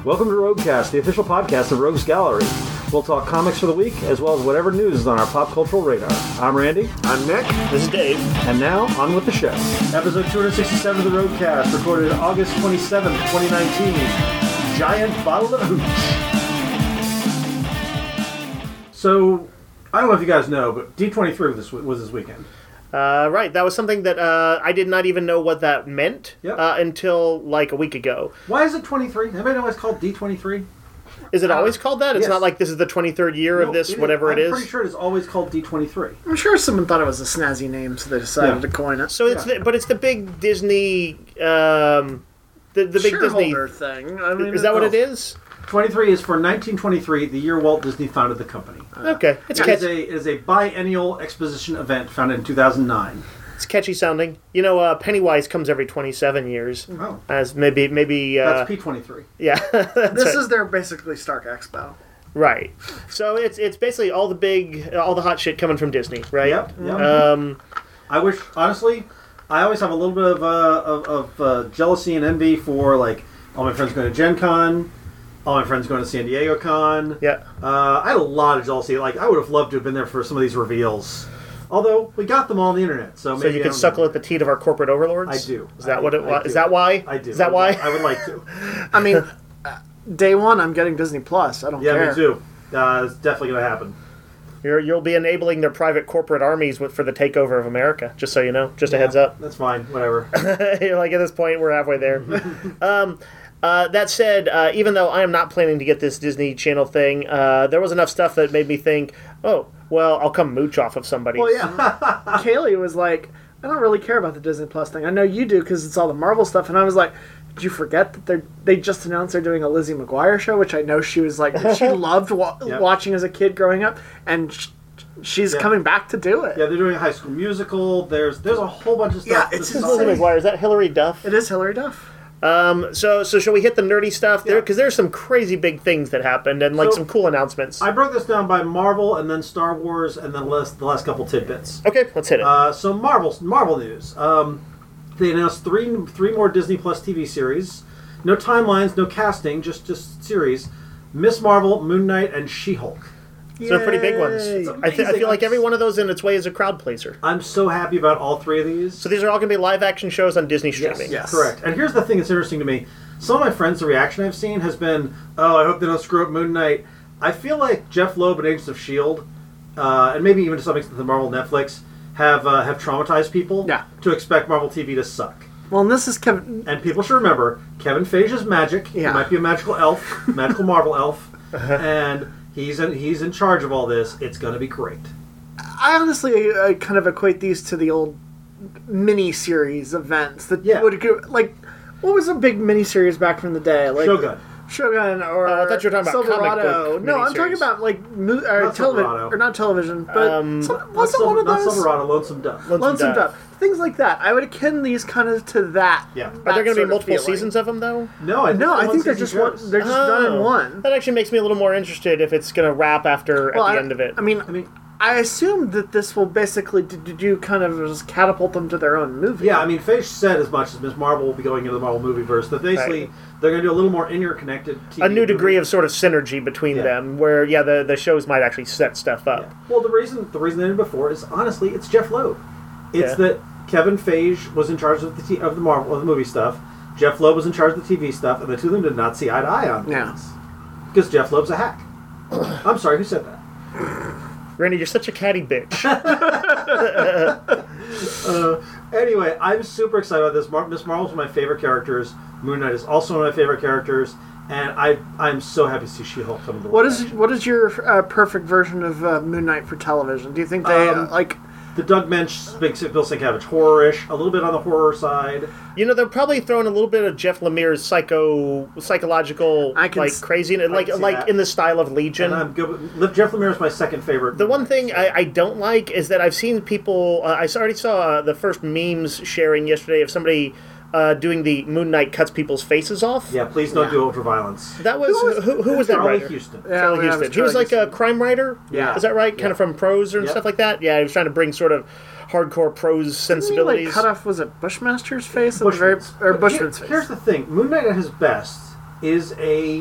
Welcome to Roguecast, the official podcast of Rogues Gallery. We'll talk comics for the week, as well as whatever news is on our pop cultural radar. I'm Randy. I'm Nick. This is Dave. And now, on with the show. Episode 267 of the Roguecast, recorded August 27th, 2019. Giant bottle of hooch. So, I don't know if you guys know, but D23 was this weekend. Right, that was something that I did not even know what that meant until like a week ago. Why is it 23? Anybody know why it's called D23? Is it always called that? It's yes. not like this is the 23rd year of this, whatever it is? I'm pretty sure it is always called D23. I'm sure someone thought it was a snazzy name, so they decided to coin it. So it's but it's the big Disney, the big Disney thing. I mean, is that what it is? 23 is for 1923, the year Walt Disney founded the company. Okay, it's catchy. It is a biennial exposition event founded in 2009. It's catchy sounding. You know, Pennywise comes every 27 years. Oh. As maybe. That's P23. Yeah. This is their basically Stark Expo. Right. So it's basically all the hot shit coming from Disney, right? Yep. I wish, honestly, I always have a little bit of jealousy and envy for, like, all my friends going to Gen Con, all my friends going to San Diego Con. Yeah. I had a lot of jealousy. Like, I would have loved to have been there for some of these reveals. Although, we got them all on the internet, so maybe... So you can suckle at the teat of our corporate overlords? I do. Is that what it was? Is that why? I do. Is that why? I would like to. I mean, day one, I'm getting Disney Plus. I don't care. Yeah, me too. It's definitely going to happen. You'll be enabling their private corporate armies for the takeover of America, just so you know. Just a heads up. That's fine. Whatever. You're like, at this point, we're halfway there. That said, even though I am not planning to get this Disney Channel thing, there was enough stuff that made me think, oh, well, I'll come mooch off of somebody. Well, yeah. Kaylee was like, I don't really care about the Disney Plus thing. I know you do because it's all the Marvel stuff. And I was like, did you forget that they just announced they're doing a Lizzie McGuire show, which I know she was like, she loved watching as a kid growing up. And she's coming back to do it. Yeah, they're doing a High School Musical. There's a whole bunch of stuff. Yeah, it's Lizzie McGuire. Is that Hilary Duff? It is Hilary Duff. So shall we hit the nerdy stuff there? Because there's some crazy big things that happened and like some cool announcements. I broke this down by Marvel and then Star Wars and then the last couple tidbits. Okay, let's hit it. So Marvel news. They announced three more Disney Plus TV series. No timelines, no casting, just series. Miss Marvel, Moon Knight, and She-Hulk. So they're pretty big ones. I feel like every one of those in its way is a crowd pleaser. I'm so happy about all three of these. So these are all going to be live action shows on Disney streaming. Yes, correct. And here's the thing that's interesting to me. Some of my friends, the reaction I've seen has been, oh, I hope they don't screw up Moon Knight. I feel like Jeff Loeb and Agents of S.H.I.E.L.D., and maybe even to some extent the Marvel Netflix, have traumatized people to expect Marvel TV to suck. Well, and this is Kevin... And people should remember, Kevin Feige is magic. Yeah. He might be a magical elf, magical Marvel elf, and... He's in charge of all this. It's going to be great. I honestly kind of equate these to the old mini-series events. That would, like, what was a big mini-series back from the day? Like Shogun, or I thought you were talking about Silverado. comic book No, I'm talking about like television, or not television, but wasn't one of those? Not Silverado, Lonesome Dove. Lonesome Dove. Things like that. I would akin these kind of to that. Yeah. Are there going to be multiple seasons of them though? No, I think they're just one. They're just done in one. That actually makes me a little more interested if it's going to wrap at the end of it. I mean, I assume that this will basically do kind of just catapult them to their own movie. Yeah, I mean, Feige said as much as Ms. Marvel will be going into the Marvel movieverse, that basically they're going to do a little more interconnected TV a new degree of sort of synergy between them, where the shows might actually set stuff up. Yeah. Well, the reason they did before is honestly it's Jeff Loeb. It's that Kevin Feige was in charge of the movie stuff. Jeff Loeb was in charge of the TV stuff, and the two of them did not see eye to eye on things. Because Jeff Loeb's a hack. I'm sorry, who said that? Randy, you're such a catty bitch. Anyway, I'm super excited about this. Miss Marvel's one of my favorite characters. Moon Knight is also one of my favorite characters. And I'm so happy to see She-Hulk come to the world. What is your perfect version of Moon Knight for television? Do you think they the Doug Mensch, Bill Sienkiewicz horror-ish, a little bit on the horror side. You know, they're probably throwing a little bit of Jeff Lemire's psychological craziness, like in the style of Legion. And I'm good. Jeff Lemire is my second favorite. The one thing I don't like is that I've seen people. I already saw the first memes sharing yesterday of somebody doing the Moon Knight cuts people's faces off. Yeah, please don't do ultraviolence. That was who was that writer? Houston. Charlie Houston. He was like a crime writer. Yeah, is that right? Kind of from prose and stuff like that. Yeah, he was trying to bring sort of hardcore prose sensibilities. Didn't he, cut off, was it Bushmaster's face? Bushman's face. Here's the thing. Moon Knight at his best is a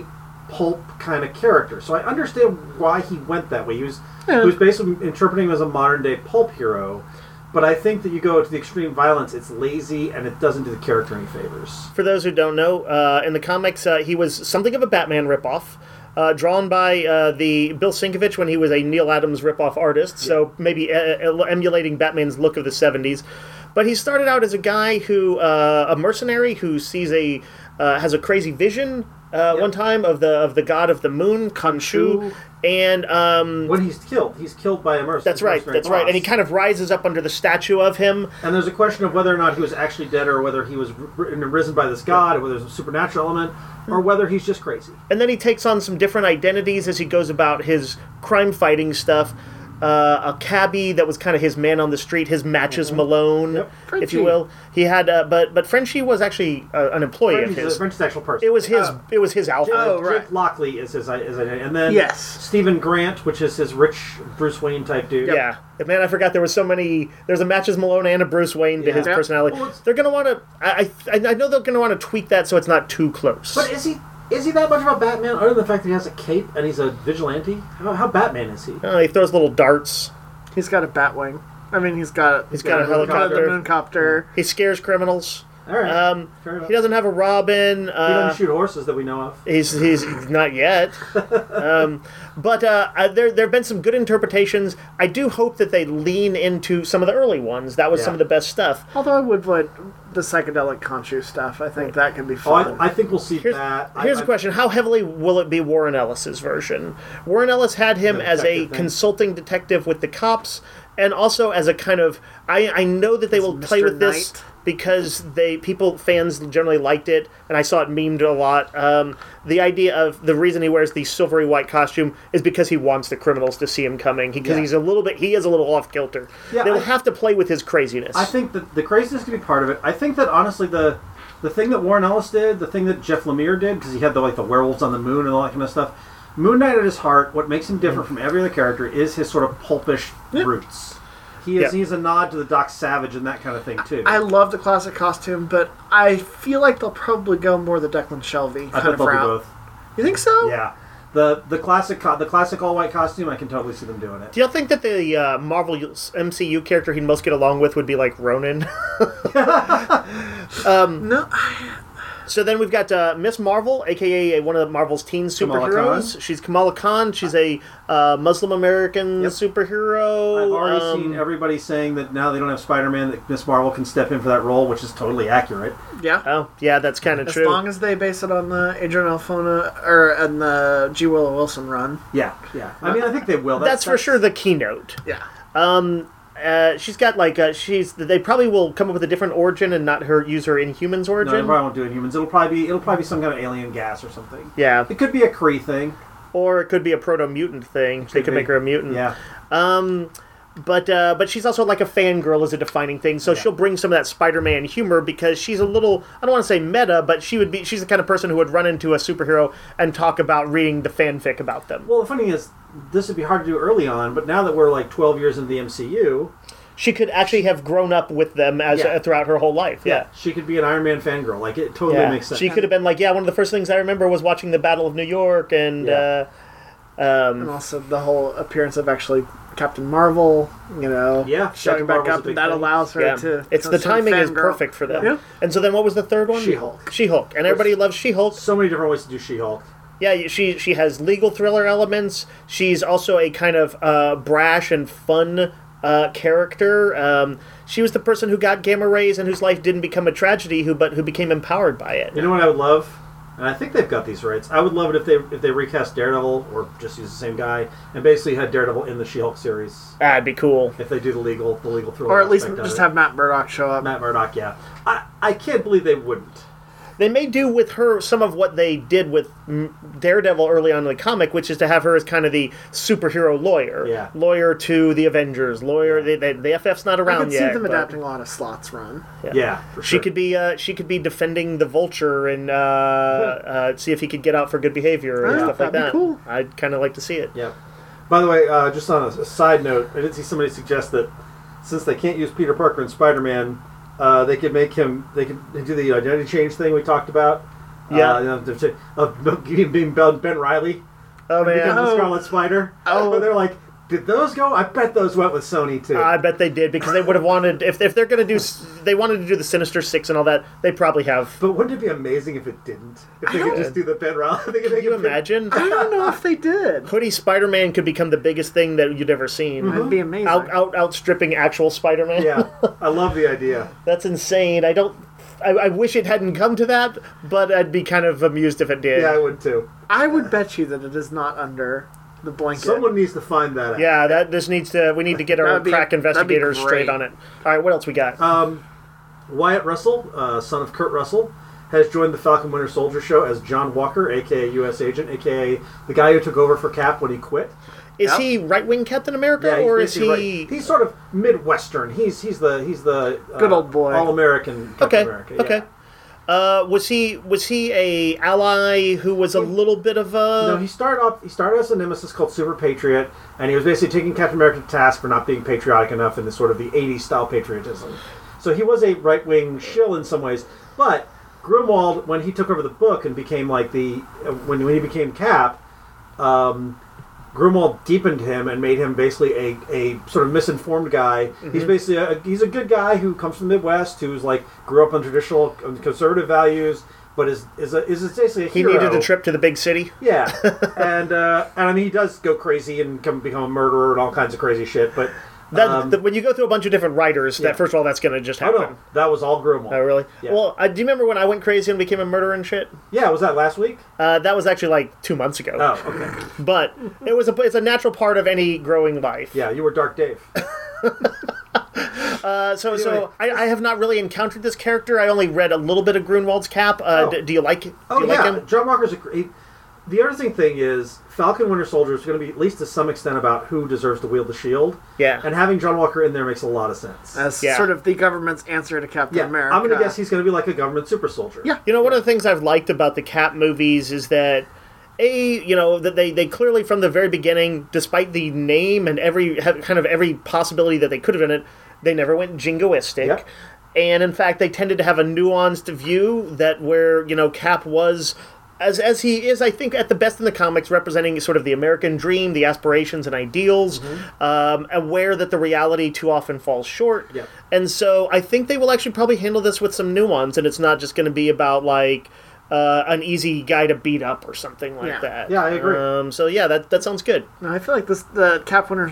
pulp kind of character. So I understand why he went that way. He was basically interpreting him as a modern day pulp hero. But I think that you go to the extreme violence, it's lazy, and it doesn't do the character any favors. For those who don't know, in the comics, he was something of a Batman ripoff, drawn by the Bill Sienkiewicz when he was a Neil Adams ripoff artist, so maybe emulating Batman's look of the 70s. But he started out as a guy who, a mercenary who sees has a crazy vision one time of the god of the moon, Khonshu, and when he's killed by a mercenary. That's right, and he kind of rises up under the statue of him. And there's a question of whether or not he was actually dead, or whether he was risen by this god, or whether there's a supernatural element, or whether he's just crazy. And then he takes on some different identities as he goes about his crime fighting stuff. A cabbie that was kind of his man on the street, his Matches Malone, if you will. He had, but Frenchie was actually an employee of his. Frenchie's actual person. It was his outfit. Jake Lockley is his identity, and then Stephen Grant, which is his rich Bruce Wayne type dude. Yeah, man, I forgot there was so many. There's a Matches Malone and a Bruce Wayne to his personality. Well, they're gonna want to. I know they're gonna want to tweak that so it's not too close. But is he that much of a Batman, other than the fact that he has a cape and he's a vigilante? How Batman is he? He throws little darts. He's got a Batwing. I mean, he's got a helicopter. A mooncopter. He scares criminals. All right. He doesn't have a Robin. He doesn't shoot horses that we know of. He's not yet. But there have been some good interpretations. I do hope that they lean into some of the early ones. That was some of the best stuff. Although I would put the psychedelic Khonshu stuff. I think that can be fun. I think we'll see that. Here's the question. How heavily will it be Warren Ellis's version? Warren Ellis had him as a consulting detective with the cops, and also as a kind of... I know that they will play with this... because fans generally liked it, and I saw it memed a lot. The idea of the reason he wears the silvery white costume is because he wants the criminals to see him coming, because he is a little off kilter. Yeah, they will have to play with his craziness. I think that the craziness can be part of it. I think that honestly the thing that Warren Ellis did, the thing that Jeff Lemire did, because he had the werewolves on the moon and all that kind of stuff. Moon Knight at his heart, what makes him different from every other character is his sort of pulpish roots. He's a nod to the Doc Savage and that kind of thing, too. I love the classic costume, but I feel like they'll probably go more the Declan Shelby kind of route. I bet they'll do both. You think so? Yeah. The classic all-white costume, I can totally see them doing it. Do you think that the Marvel MCU character he'd most get along with would be like Ronan? No. So then we've got Miss Marvel, a.k.a. one of Marvel's teen superheroes. She's Kamala Khan. She's a Muslim-American superhero. I've already seen everybody saying that now they don't have Spider-Man, that Miss Marvel can step in for that role, which is totally accurate. Yeah. Oh, yeah, that's kind of true. As long as they base it on the Adrian Alfona, and the G. Willow Wilson run. Yeah. I mean, I think they will. That's for sure the keynote. Yeah. She's got they probably will come up with a different origin and not use her Inhumans origin. No, they probably won't do Inhumans. It'll probably be some kind of alien gas or something. Yeah. It could be a Kree thing. Or it could be a proto-mutant thing. They could make her a mutant. Yeah. But she's also like a fangirl as a defining thing, so she'll bring some of that Spider-Man humor because she's a little, I don't want to say meta, but she's the kind of person who would run into a superhero and talk about reading the fanfic about them. Well, the funny thing is, this would be hard to do early on, but now that we're like 12 years into the MCU... She could actually have grown up with them throughout her whole life. Yeah. She could be an Iron Man fangirl. Like, it totally makes sense. She could have been like, one of the first things I remember was watching the Battle of New York, and... and also the whole appearance of actually Captain Marvel, showing back up, and that allows her to... It's the timing is perfect for them. Yeah. And so then what was the third one? She-Hulk. And everybody loves She-Hulk. So many different ways to do She-Hulk. Yeah, she has legal thriller elements. She's also a kind of brash and fun character. She was the person who got gamma rays and whose life didn't become a tragedy, but who became empowered by it. You know what I would love? And I think they've got these rights. I would love it if they recast Daredevil or just use the same guy and basically had Daredevil in the She-Hulk series. That'd be cool. If they do the legal thriller. Or at least just have Matt Murdock show up. Matt Murdock, yeah. I can't believe they wouldn't. They may do with her some of what they did with Daredevil early on in the comic, which is to have her as kind of the superhero lawyer. Yeah. Lawyer to the Avengers. Lawyer, the FF's not around yet. I could see them adapting a lot of Slot's run. Yeah, for sure. She could be defending the Vulture and see if he could get out for good behavior and stuff like that. Cool. I'd kind of like to see it. Yeah. By the way, just on a side note, I did see somebody suggest that since they can't use Peter Parker in Spider-Man, they could do the identity change thing we talked about, Yeah. Of being Ben Reilly. Oh man. Become the Scarlet Spider. Oh. But they're like, did those go? I bet those went with Sony too. I bet they did because they would have wanted if they're going to do they wanted to do the Sinister Six and all that. They probably have. But wouldn't it be amazing if it didn't? If they could just do the Ben Reilly. Can you imagine? I don't know if they did. Hoodie Spider-Man could become the biggest thing that you'd ever seen. That'd be amazing. Outstripping actual Spider-Man. Yeah, I love the idea. That's insane. I wish it hadn't come to that, but I'd be kind of amused if it did. Yeah, I would too. I would bet you that it is not under the blanket. Someone needs to find that out. Yeah, we need to get our That'd be- crack investigators that'd be straight great. on it. All right, what else we got? Wyatt Russell, son of Kurt Russell, has joined the Falcon Winter Soldier show as John Walker, a.k.a. U.S. Agent, a.k.a. the guy who took over for Cap when he quit. Is Yep. he right-wing Captain America, Yeah, or he's is he... basically right. He's sort of Midwestern. He's the Good old boy. All-American Captain Okay, America. Yeah. okay. Was he a ally who was a little bit of a... No, he started as a nemesis called Super Patriot, and he was basically taking Captain America to task for not being patriotic enough in this sort of the 80s style patriotism. So he was a right-wing shill in some ways, but Grunwald, when he took over the book and became like when he became Cap, Grunwald deepened him and made him basically a sort of misinformed guy. Mm-hmm. He's basically he's a good guy who comes from the Midwest, who's like grew up on traditional conservative values, but is basically a He hero. needed a trip to the big city? Yeah, and I mean he does go crazy and become a murderer and all kinds of crazy shit. But When you go through a bunch of different writers, Yeah. that first of all, that's going to just oh happen. no, that was all Grunwald. Oh, really? Yeah. Well, do you remember when I went crazy and became a murderer and shit? Yeah, was that last week? That was actually like 2 months ago. Oh, okay. But it's a natural part of any growing life. Yeah, you were Dark Dave. So I have not really encountered this character. I only read a little bit of Grunwald's Cap. Do you like? Do Oh you yeah, like him? John Walker's a great. The interesting thing is Falcon Winter Soldier is going to be at least to some extent about who deserves to wield the shield. Yeah. And having John Walker in there makes a lot of sense. As Yeah. sort of the government's answer to Captain Yeah, America. I'm going to guess he's going to be like a government super soldier. Yeah. You know, one of the things I've liked about the Cap movies is that that they clearly from the very beginning, despite the name and every possibility that they could have in it, they never went jingoistic. Yep. And in fact, they tended to have a nuanced view that where, Cap was as he is, I think, at the best in the comics, representing sort of the American dream, the aspirations and ideals, aware that the reality too often falls short. Yep. And so I think they will actually probably handle this with some nuance, and it's not just going to be about, like, an easy guy to beat up or something like Yeah. that. Yeah, I agree. So yeah, that sounds good. No, I feel like the Cap Winter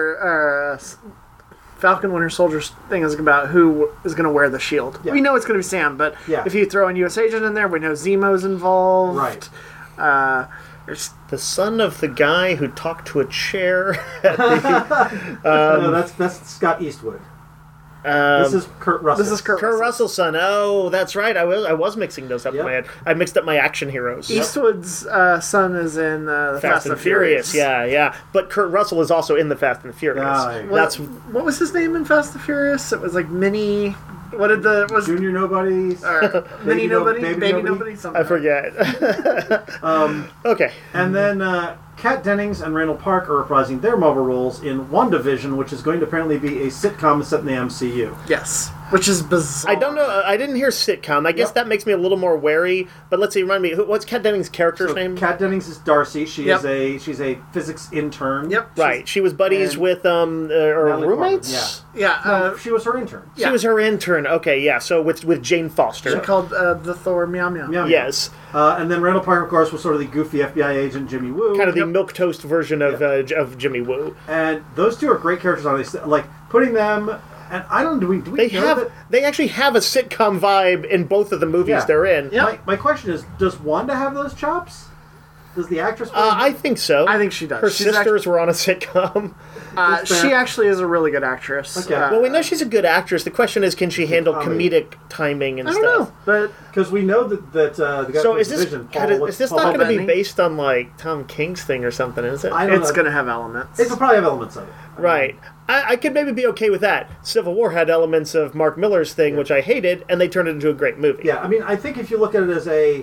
Falcon Winter Soldier thing is about who is going to wear the shield. Yeah. We know it's going to be Sam, but Yeah. if you throw in U.S. Agent in there, we know Zemo's involved. Right. There's The son of the guy who talked to a chair. No, that's Scott Eastwood. This is Kurt Russell. this is Kurt Kurt Russell. Russell's son. Oh, that's right. I was mixing those up Yep. in my head. I mixed up my action heroes. Eastwood's son is in the Fast and Furious. Yeah. But Kurt Russell is also in the Fast and Furious. Ah, yeah. What was his name in Fast and Furious? It was like Mini. What did the was Junior Nobodies. Mini Nobody, Baby Nobody, something. I forget. Okay. And then Kat Dennings and Randall Park are reprising their Marvel roles in WandaVision, which is going to apparently be a sitcom set in the MCU. Yes, which is bizarre. I don't know. I didn't hear sitcom. I guess Yep. that makes me a little more wary. But let's see. Remind me. What's Kat Dennings' character's name? Kat Dennings is Darcy. Yep. She's a physics intern. Yep. Right. She was buddies and with or Natalie roommates. Portman, Yeah. No, she was her intern. She was her intern. Okay. Yeah. So with Jane Foster. She called the Thor Meow Meow. Yeah. Yes. And then Randall Park, of course, was sort of the goofy FBI agent Jimmy Woo. Kind of the Yep. milquetoast version of Jimmy Woo. And those two are great characters on this. Like putting them, and I don't. Do we know They actually have a sitcom vibe in both of the movies Yeah. they're in. Yeah. My question is, does Wanda have those chops? Does the actress? I think so. I think she does. Her She's sisters were on a sitcom. That's fair. she actually is a really good actress. Okay. Well, we know she's a good actress. The question is, can she handle comedy. comedic timing and I don't stuff? know, but Because we know that the guy So who is plays this Vision, is this Paul not going to be Bettany? based on like Tom King's thing or something? Is it? I don't it's know. going to have elements. It could probably have elements of it. Right. I could maybe be okay with that. Civil War had elements of Mark Miller's thing, which I hated, and they turned it into a great movie. Yeah, I mean, I think if you look at it as a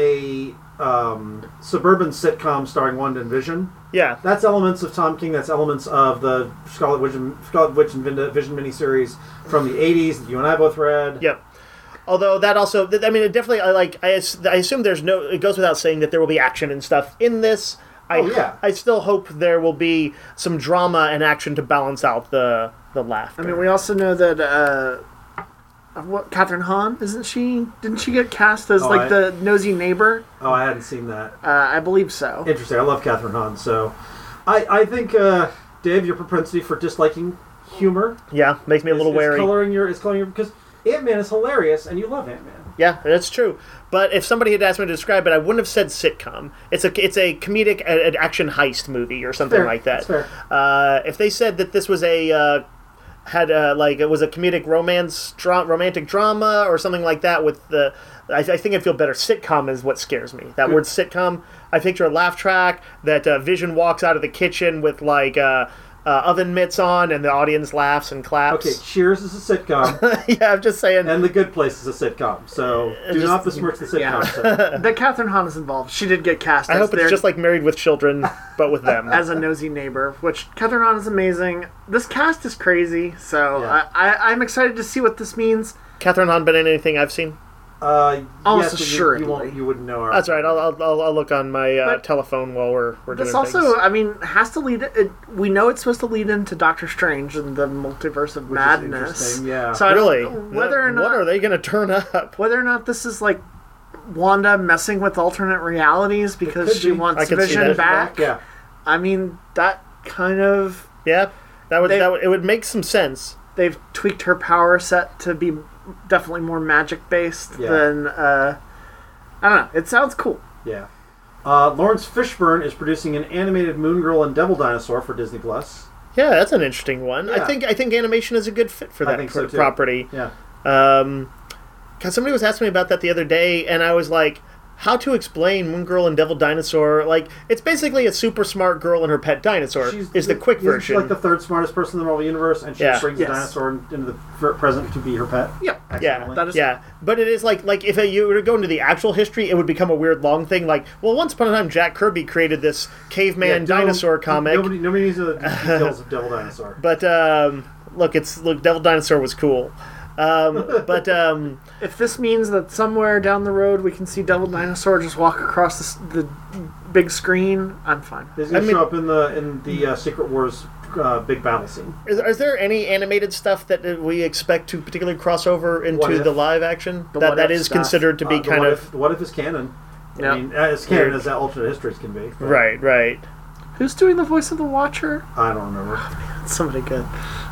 suburban sitcom starring Wanda and Vision, Yeah. that's elements of Tom King. That's elements of the Scarlet Witch and Vision miniseries from the '80s that you and I both read. Yep. Although that also, I mean, it definitely, I assume there's no, it goes without saying that there will be action and stuff in this. I still hope there will be some drama and action to balance out the laughter. I mean, we also know that Catherine Hahn, didn't she get cast as the nosy neighbor? Oh, I hadn't seen that. I believe so. Interesting. I love Catherine Hahn, so I think Dave, your propensity for disliking humor, makes me a little wary. It's coloring your because Ant-Man is hilarious, and you love Ant-Man. Yeah, that's true. But if somebody had asked me to describe it, I wouldn't have said sitcom. It's a comedic action heist movie or something like that. That's fair. If they said that this was it was a comedic romantic drama or something like that with I think I'd feel better. Sitcom is what scares me. That word sitcom, I picture a laugh track that Vision walks out of the kitchen with oven mitts on, and the audience laughs and claps. Okay, Cheers is a sitcom. Yeah, I'm just saying. And The Good Place is a sitcom. So do not besmirch the sitcom. Yeah. That Catherine Hahn is involved. She did get cast. I hope it's just like Married with Children, but with them as a nosy neighbor. Which Catherine Hahn is amazing. This cast is crazy. So I'm excited to see what this means. Catherine Hahn been in anything I've seen? Almost assuredly. You wouldn't know her. That's right. I'll look on my telephone while we're doing this. This Also, I mean, has to lead. We know it's supposed to lead into Doctor Strange and the Multiverse of Madness. Yeah. So really, whether or not what are they going to turn up? Whether or not this is like Wanda messing with alternate realities because she wants Vision back. Yeah. I mean, that kind of that would make some sense. They've tweaked her power set to be definitely more magic based than I don't know. It sounds cool. Yeah. Lawrence Fishburne is producing an animated Moon Girl and Devil Dinosaur for Disney Plus. Yeah, that's an interesting one. Yeah. I think animation is a good fit for that so property. Yeah. Because somebody was asking me about that the other day, and I was like, how to explain Moon Girl and Devil Dinosaur? Like, it's basically a super smart girl and her pet dinosaur. Is the quick version. She's like the third smartest person in the Marvel Universe, and she brings the dinosaur into the present to be her pet. Yeah. Yeah. But it is like if you were to go into the actual history, it would become a weird long thing. Like, well, once upon a time, Jack Kirby created this caveman dinosaur comic. Nobody needs the details of Devil Dinosaur. But look, Devil Dinosaur was cool. If this means that somewhere down the road we can see Devil Dinosaur just walk across the big screen, I'm fine. He's going to show up in the Secret Wars big battle scene. Is there any animated stuff that we expect to particularly cross over into the live action that is considered to be kind of? What if it's canon? Yeah. I mean, as canon as that alternate histories can be. But. Right. Who's doing the voice of the Watcher? I don't remember. It's somebody good.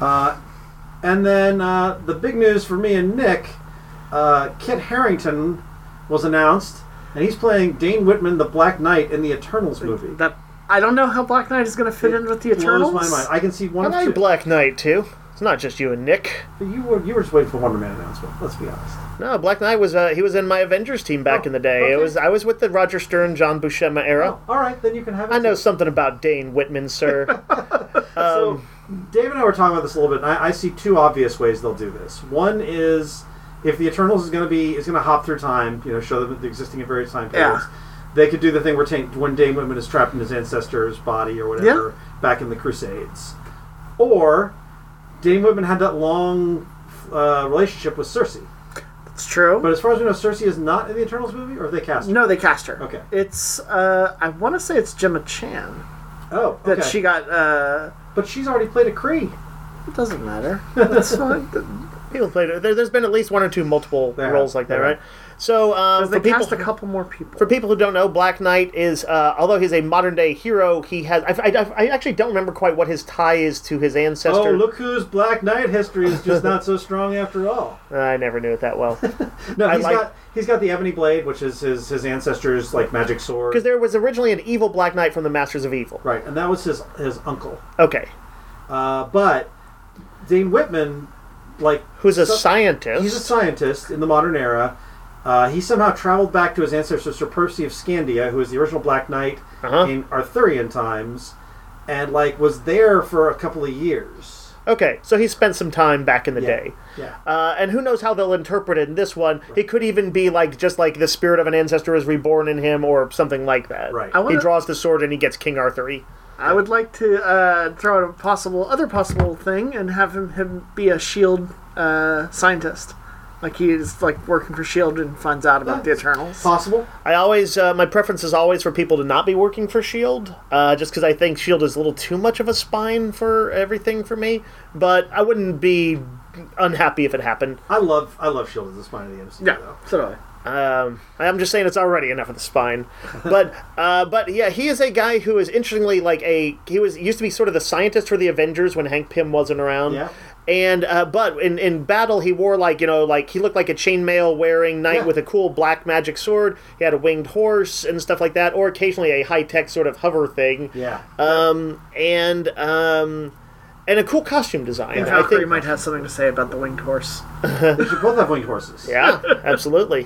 And then the big news for me and Nick, Kit Harington was announced, and he's playing Dane Whitman, the Black Knight, in the Eternals movie. I don't know how Black Knight is going to fit in with the Eternals. Blows my mind. I can see one. I like Black Knight too. It's not just you and Nick. You were just waiting for Wonder Man announcement. Let's be honest. No, Black Knight was he was in my Avengers team back in the day. Okay. I was with the Roger Stern, John Buscema era. Oh, all right, then you can have it. I know something about Dane Whitman, sir. So Dave and I were talking about this a little bit, and I see two obvious ways they'll do this. One is if the Eternals is going to hop through time, show them the existing at various time periods. Yeah. They could do the thing where when Dane Whitman is trapped in his ancestor's body or whatever back in the Crusades, or Dane Whitman had that long relationship with Cersei. It's true. But as far as we know, Cersei is not in the Eternals movie, or have they cast her? No, they cast her. Okay. It's I want to say it's Gemma Chan. Oh, okay. That she got. But she's already played a Kree. It doesn't matter. That's fine. People played it. There's been at least one or two multiple roles like that, right? So they cast a couple more people. For people who don't know, Black Knight is although he's a modern day hero, he has. I actually don't remember quite what his tie is to his ancestor. Oh, look whose Black Knight history is just not so strong after all. I never knew it that well. No, he's got the Ebony Blade, which is his ancestor's magic sword. Because there was originally an evil Black Knight from the Masters of Evil, right? And that was his uncle. Okay, but Dane Whitman, who's a scientist? He's a scientist in the modern era. He somehow traveled back to his ancestor Sir Percy of Scandia, who was the original Black Knight in Arthurian times, and was there for a couple of years. Okay, so he spent some time back in the day. Yeah. And who knows how they'll interpret it in this one. Right. He could even be just the spirit of an ancestor is reborn in him or something like that. Right. He draws the sword and he gets King Arthur-y. I would like to throw out a other possible thing and have him be a S.H.I.E.L.D. Scientist. Like he's like working for Shield and finds out about the Eternals. Possible. I always my preference is always for people to not be working for Shield, just because I think Shield is a little too much of a spine for everything for me. But I wouldn't be unhappy if it happened. I love Shield as the spine of the MCU. Yeah, though. so do I. I'm just saying it's already enough of the spine, but yeah, he is a guy who is interestingly like used to be sort of the scientist for the Avengers when Hank Pym wasn't around. Yeah. And but in battle he wore like he looked like a chainmail wearing knight with a cool black magic sword. He had a winged horse and stuff like that, or occasionally a high tech sort of hover thing. Yeah. And a cool costume design. And I Valkyrie think might have something to say about the winged horse. They should both have winged horses. Yeah, absolutely.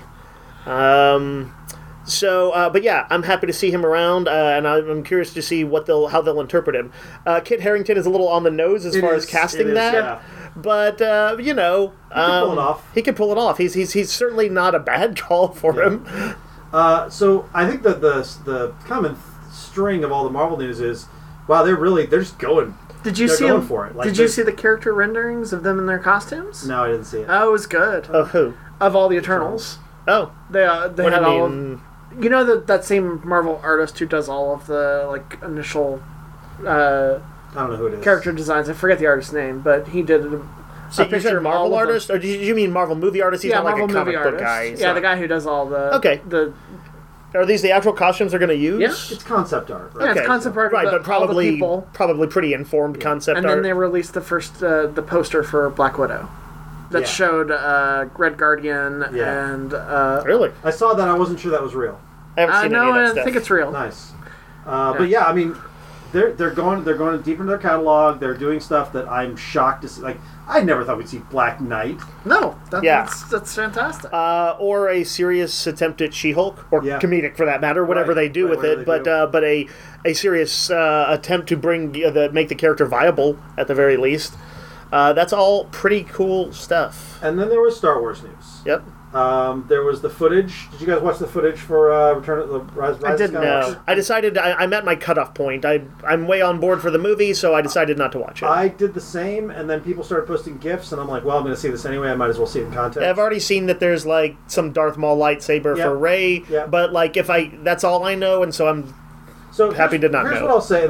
But yeah, I'm happy to see him around, and I'm curious to see how they'll interpret him. Kit Harington is a little on the nose as far as casting that, yeah. but He can pull it off. He can pull it off. He's certainly not a bad call for him. So I think that the common string of all the Marvel news is, wow, they're just going. Did you they're see going them? for it? Like, Did you see the character renderings of them in their costumes? No, I didn't see it. Oh, it was good. Of who? Of all the Eternals, Oh, they what do had you all. mean? You know that same Marvel artist who does all of the like initial I don't know who it is. character designs. I forget the artist's name, but he did So a you picture said of all Marvel of them. artist, or did you mean Marvel movie artist? He's Yeah, not like Marvel a comic movie book artist. guy. He's Yeah, not- the guy who does all the Okay. the Are these the actual costumes they're going to use? Yeah. It's concept art. Right? yeah, Okay. it's concept art. Right, of the, but probably all the people. probably pretty informed concept And art. then they released the first the poster for Black Widow that Yeah. showed Red Guardian Yeah. and Really? I saw that. I wasn't sure that was real. I haven't I seen know any of that I stuff. think it's real. Nice. But yeah, I mean, they're going deep into their catalog. They're doing stuff that I'm shocked to see. Like, I never thought we'd see Black Knight. No, Yeah. that's fantastic. Or a serious attempt at She-Hulk, or Yeah. comedic for that matter, whatever Right, they do right, with it. whatever But a serious attempt to make the character viable at the very least. That's all pretty cool stuff. And then there was Star Wars news. Yep. There was the footage. Did you guys watch the footage for Return of the Rise I of didn't Skywalker? No, I decided I'm at my cutoff point. I'm way on board for the movie, so I decided not to watch it. I did the same, and then people started posting GIFs, and I'm like, well, I'm going to see this anyway. I might as well see it in context. I've already seen that there's like some Darth Maul lightsaber Yeah. for Rey, Yeah. but like that's all I know, and so I'm So happy to not here's know. what I'll say.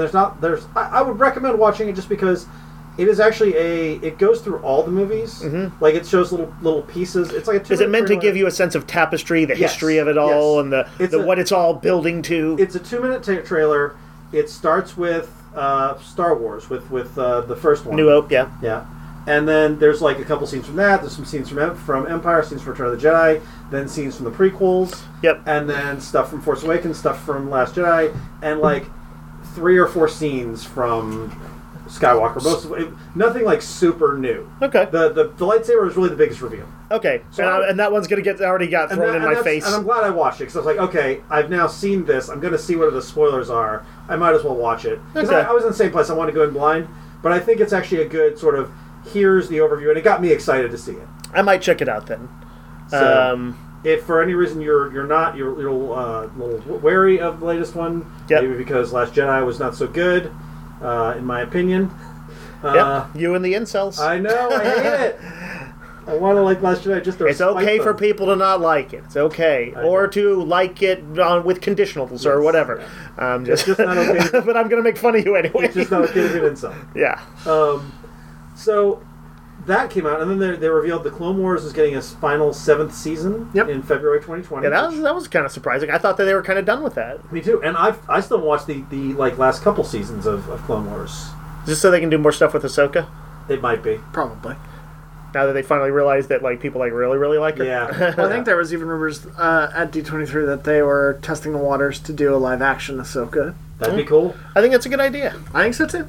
I would recommend watching it just because it is actually it goes through all the movies. Mm-hmm. Like, it shows little pieces. It's like a 2 Is it meant to give you a sense of tapestry, the Yes, history of it all, yes. and what it's all building to? It's a 2-minute trailer. It starts with Star Wars, with the first one. New Hope, yeah. Yeah. And then there's like a couple scenes from that. There's some scenes from Empire, scenes from Return of the Jedi, then scenes from the prequels. Yep. And then stuff from Force Awakens, stuff from Last Jedi, and like 3 or 4 scenes from Skywalker. Most of it, nothing like super new. Okay. The lightsaber is really the biggest reveal. Okay. So and that one's gonna already got thrown in my face. And I'm glad I watched it because I was like, okay, I've now seen this. I'm going to see what the spoilers are. I might as well watch it because Okay. I was in the same place. I wanted to go in blind, but I think it's actually a good sort of here's the overview, and it got me excited to see it. I might check it out then. So, if for any reason you're a little wary of the latest one, Yep. maybe because Last Jedi was not so good, in my opinion. Yep. You and the incels. I know, I hate it. I want to like Last Jedi just to It's okay spite for them. people to not like it. It's okay, I or know. to like it with conditionals or Yes, whatever. yeah. Just, It's just not okay. but I'm gonna make fun of you anyway. It's just not okay to be an insult. Yeah. So that came out, and then they revealed the Clone Wars is getting its final 7th season Yep. in February 2020. Yeah, that was kind of surprising. I thought that they were kind of done with that, Me too. And I still watched the like last couple seasons of Clone Wars. just so they can do more stuff with Ahsoka. It might be. Probably. Now that they finally realized that like people like really like her. Yeah. Well, I think there was even rumors at D23 that they were testing the waters to do a live action Ahsoka. That'd be cool. I think that's a good idea. I think so too.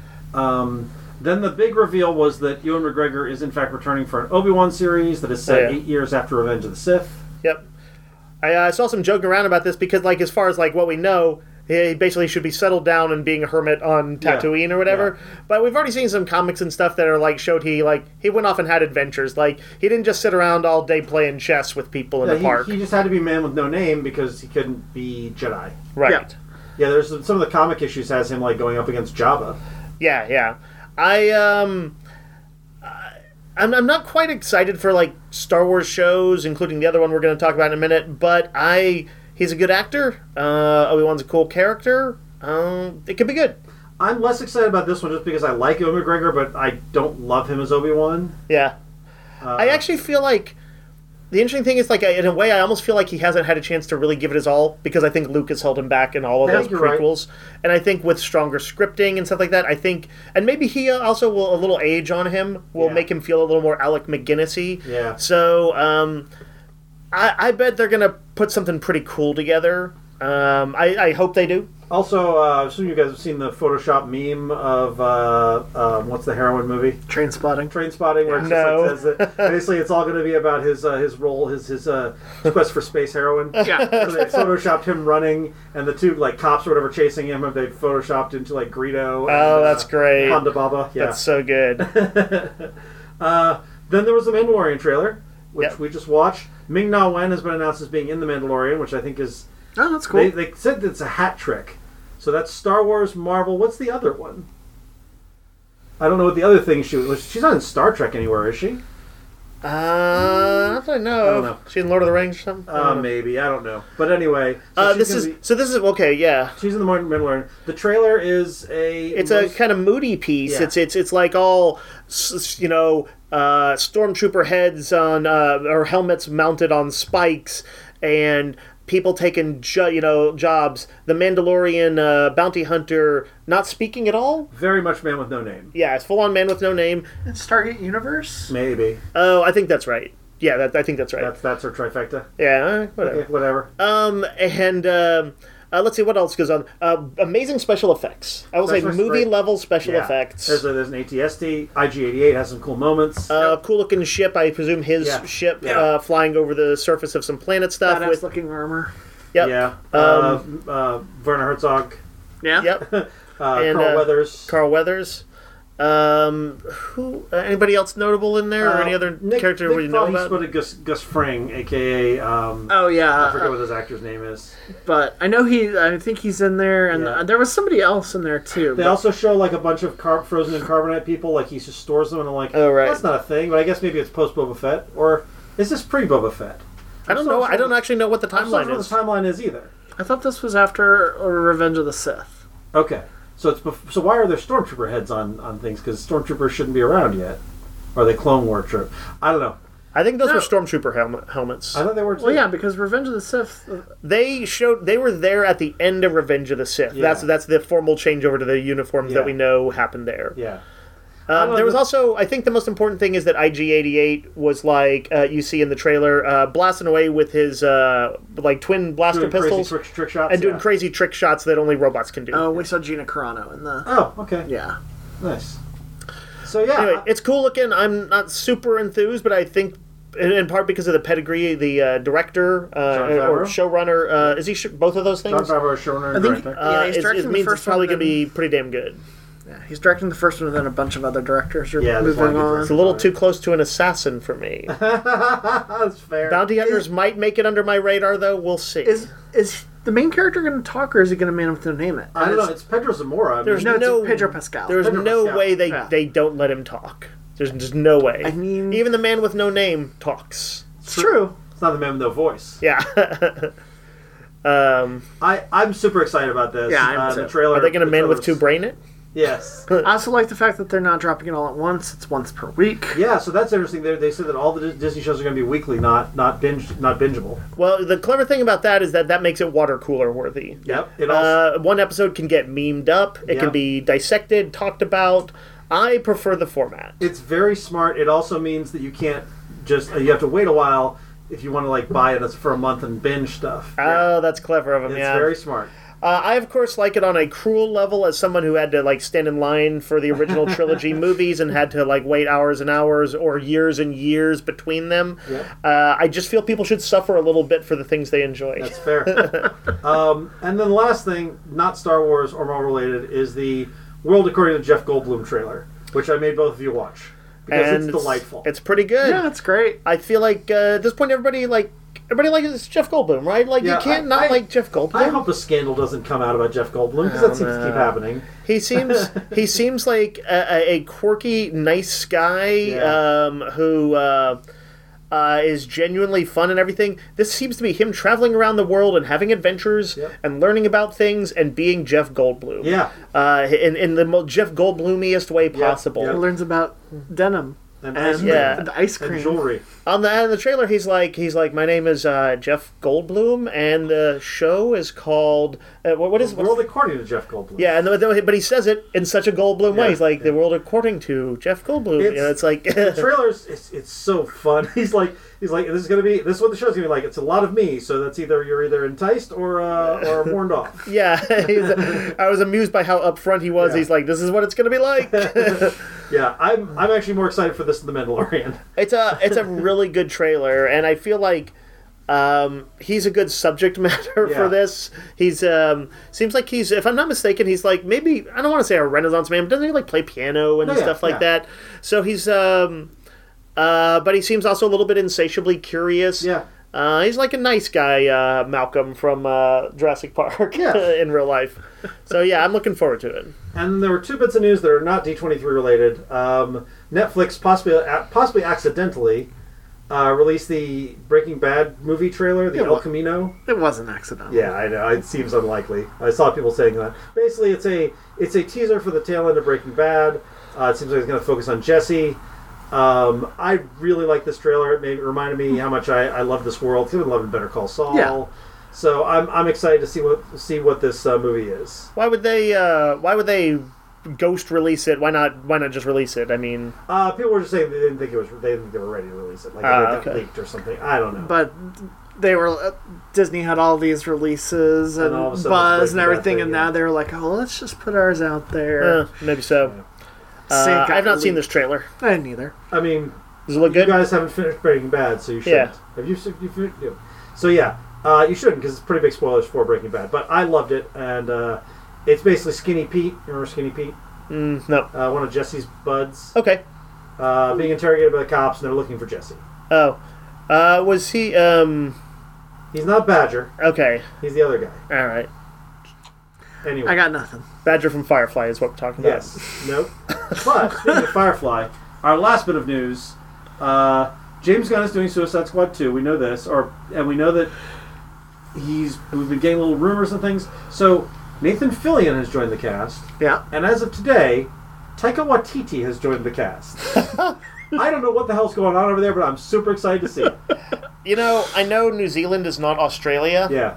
Then the big reveal was that Ewan McGregor is in fact returning for an Obi-Wan series that is set Oh, yeah. 8 years after Revenge of the Sith. Yep. I saw some joking around about this because, like, as far as like what we know, he basically should be settled down and being a hermit on Tatooine or whatever. Yeah. But we've already seen some comics and stuff that are like showed he went off and had adventures. Like he didn't just sit around all day playing chess with people in the park. He just had to be man with no name because he couldn't be Jedi. Right. Yeah. Yeah, there's some of the comic issues has him like going up against Jabba. Yeah. I'm not quite excited for like Star Wars shows, including the other one we're going to talk about in a minute. But he's a good actor. Obi-Wan's a cool character. It could be good. I'm less excited about this one just because I like Ewan McGregor, but I don't love him as Obi-Wan. Yeah, I actually feel like the interesting thing is, like, in a way, I almost feel like he hasn't had a chance to really give it his all because I think Lucas held him back in all of those you're right. prequels. And I think with stronger scripting and stuff like that, I think, and maybe he also will, a little age on him will Yeah. make him feel a little more Alec McGuinness-y. Yeah. So I bet they're going to put something pretty cool together. I hope they do. Also, I assume you guys have seen the Photoshop meme of what's the heroin movie? Train spotting. Train Spotting, where it just No. like says that basically it's all going to be about his role, his quest for space heroin. Yeah. So they photoshopped him running, and the two like cops or whatever chasing him, and they photoshopped into like Greedo. And, that's great. Honda Baba. Yeah. That's so good. Then there was the Mandalorian trailer, which Yep. we just watched. Ming-Na Wen has been announced as being in the Mandalorian, which I think is Oh, that's cool. they said it's a hat trick. So that's Star Wars, Marvel. What's the other one? I don't know what the other thing she was. She's not in Star Trek anywhere, is she? I don't know. I don't know. She in Lord of the Rings or something? Maybe, I don't know. But anyway, so This is okay. Yeah, she's in the Mandalorian. The trailer is it's a kind of moody piece. Yeah. It's like all stormtrooper heads on or helmets mounted on spikes and people taking jobs. The Mandalorian bounty hunter not speaking at all. very much man with no name. Yeah, it's full on man with no name. It's Stargate Universe. Maybe Oh, I think that's right. Yeah, I think that's right. that's her trifecta. Yeah, whatever. Okay, whatever. Let's see what else goes on. Amazing special effects. I will say Special effects, movie great. level special Yeah. effects. There's an AT-ST. IG-88 has some cool moments. Cool looking ship. I presume his Yeah. ship Yeah. Flying over the surface of some planet stuff. Badass With looking armor. yep. Yeah. Werner Herzog. Yeah. Yep. And, Carl Weathers. Carl Weathers. Who? Anybody else notable in there, or any other character Nick we know thought he about? spotted Gus Fring, aka Oh yeah. I forget what his actor's name is. But I know I think he's in there, and Yeah. there was somebody else in there too. They but- also show like a bunch of frozen in carbonite people, like he just stores them, and I'm like, Oh, right. that's not a thing. But I guess maybe it's post Boba Fett, or is this pre Boba Fett? I don't know. I don't actually know what the I'm not timeline sure what is. the timeline is either. I thought this was after Revenge of the Sith. Okay, so so why are there stormtrooper heads on things? Because stormtroopers shouldn't be around yet. Or are they Clone War troop? I don't know. I think those No. were stormtrooper helmets. I thought they were too. Well, yeah, because Revenge of the Sith. They were there at the end of Revenge of the Sith. Yeah. That's the formal changeover to the uniforms Yeah. that we know happened there. Yeah. There was also, I think the most important thing is that IG-88 was like you see in the trailer, blasting away with his like twin blaster Doing pistols crazy trick shots. and doing yeah. crazy trick shots that only robots can do. Oh, we saw Gina Carano in the. Oh, okay. Yeah. Nice. So yeah, Anyway, it's cool looking. I'm not super enthused, but I think in part because of the pedigree, the director or Favreau? showrunner, is he both of those John things? Favreau, showrunner, I and think- director. Yeah, he's it directing the means first it's probably one, going to be pretty damn good. Yeah, he's directing the first one, and then a bunch of other directors are Yeah, there's a lot moving of good on. It's a little too close to an assassin for me. That's fair. Bounty hunters might make it under my radar, though. We'll see. Is the main character going to talk, or is he going to man with no name it? I don't know. It's Pedro Zamora. I mean, There's No, it's no- Pedro Pascal. There's Pedro no Pascal. way Yeah. they don't let him talk. There's just no way. I mean- even the man with no name talks. It's true. It's not the man with no voice. Yeah. I'm super excited about this. Yeah, I am the too. trailer. Are they going to the man with trailer's- two brain it? Yes. I also like the fact that they're not dropping it all at once. It's once per week. Yeah, so that's interesting. They said that all the Disney shows are going to be weekly, not bingeable. Well, the clever thing about that is that makes it water cooler worthy. Yep. It also, One episode can get memed up. It can Yep. be dissected, talked about. I prefer the format. it's very smart. It also means that you can't just you have to wait a while if you want to like buy it for a month and binge stuff. Oh, that's clever of them. It's Yeah. very smart. I of course like it on a cruel level as someone who had to like stand in line for the original trilogy movies and had to like wait hours and hours or years and years between them. Yep. I just feel people should suffer a little bit for the things they enjoy. That's fair. And then the last thing, not Star Wars or Marvel related, is the World According to Jeff Goldblum trailer, which I made both of you watch because and it's delightful. It's pretty good. Yeah, it's great. I feel like at this point everybody like everybody likes Jeff Goldblum, right? Like Yeah, you can't I- like Jeff Goldblum. I hope a scandal doesn't come out about Jeff Goldblum because that seems to keep happening. He seems like a quirky, nice guy Yeah. who is genuinely fun and everything. This seems to be him traveling around the world and having adventures Yep. and learning about things and being Jeff Goldblum. Yeah. In the most Jeff Goldblumiest way possible. He Yep. learns about denim And and ice cream. Yeah. the ice cream. And jewelry. On the trailer, he's like, my name is Jeff Goldblum, and the show is called what is World according to Jeff Goldblum. Yeah, but he says it in such a Goldblum way. Yeah, He's like, yeah. the world according to Jeff Goldblum. It's like The trailers, it's so fun. He's like, this is what the show's gonna be like. It's a lot of me, so that's you're either enticed or warned off. yeah. I was amused by how upfront he was. Yeah. He's like, this is what it's gonna be like. Yeah, I'm actually more excited for this than The Mandalorian. It's a really good trailer, and I feel like he's a good subject matter Yeah. for this. He's seems like he's, if I'm not mistaken, he's like maybe, I don't want to say a Renaissance man, but doesn't he like play piano and Oh, yeah, stuff like yeah. that? So he's but he seems also a little bit insatiably curious. Yeah. He's like a nice guy, Malcolm from Jurassic Park Yeah. in real life. So yeah, I'm looking forward to it. And there were two bits of news that are not D23 related. Netflix possibly accidentally released the Breaking Bad movie trailer, the Yeah, El what? Camino. It wasn't accidental. Yeah, I know. It seems unlikely. I saw people saying that. Basically, it's a teaser for the tail end of Breaking Bad. It seems like it's going to focus on Jesse. I really like this trailer. It reminded me how much I love this world. I would love Better Call Saul. Yeah. So I'm excited to see what this movie is. Why would they ghost release it? Why not just release it? I mean, People were just saying they didn't think they were ready to release it. Like it got okay. leaked or something. I don't know. But they were Disney had all these releases and all of a sudden buzz it's and Breaking Bad everything, thing, and yeah. now they were like, "Oh, let's just put ours out there." maybe so. Sync I've not up seen leak. this trailer. I didn't either. I mean, Does it look you good? guys haven't finished Breaking Bad, so you shouldn't. Yeah. Have you? So yeah, you shouldn't because it's pretty big spoilers for Breaking Bad. But I loved it, and it's basically Skinny Pete. You remember Skinny Pete? No. One of Jesse's buds, Okay. being interrogated by the cops, and they're looking for Jesse. Oh. Was he? He's not Badger. Okay. He's the other guy. All right. Anyway. I got nothing. Badger from Firefly is what we're talking about. Yes. Nope. But speaking of Firefly, our last bit of news: James Gunn is doing Suicide Squad 2. We know this, and we know that we've been getting little rumors and things. So Nathan Fillion has joined the cast, Yeah. and as of today, Taika Waititi has joined the cast. I don't know what the hell's going on over there, but I'm super excited to see it. You know, I know New Zealand is not Australia. Yeah.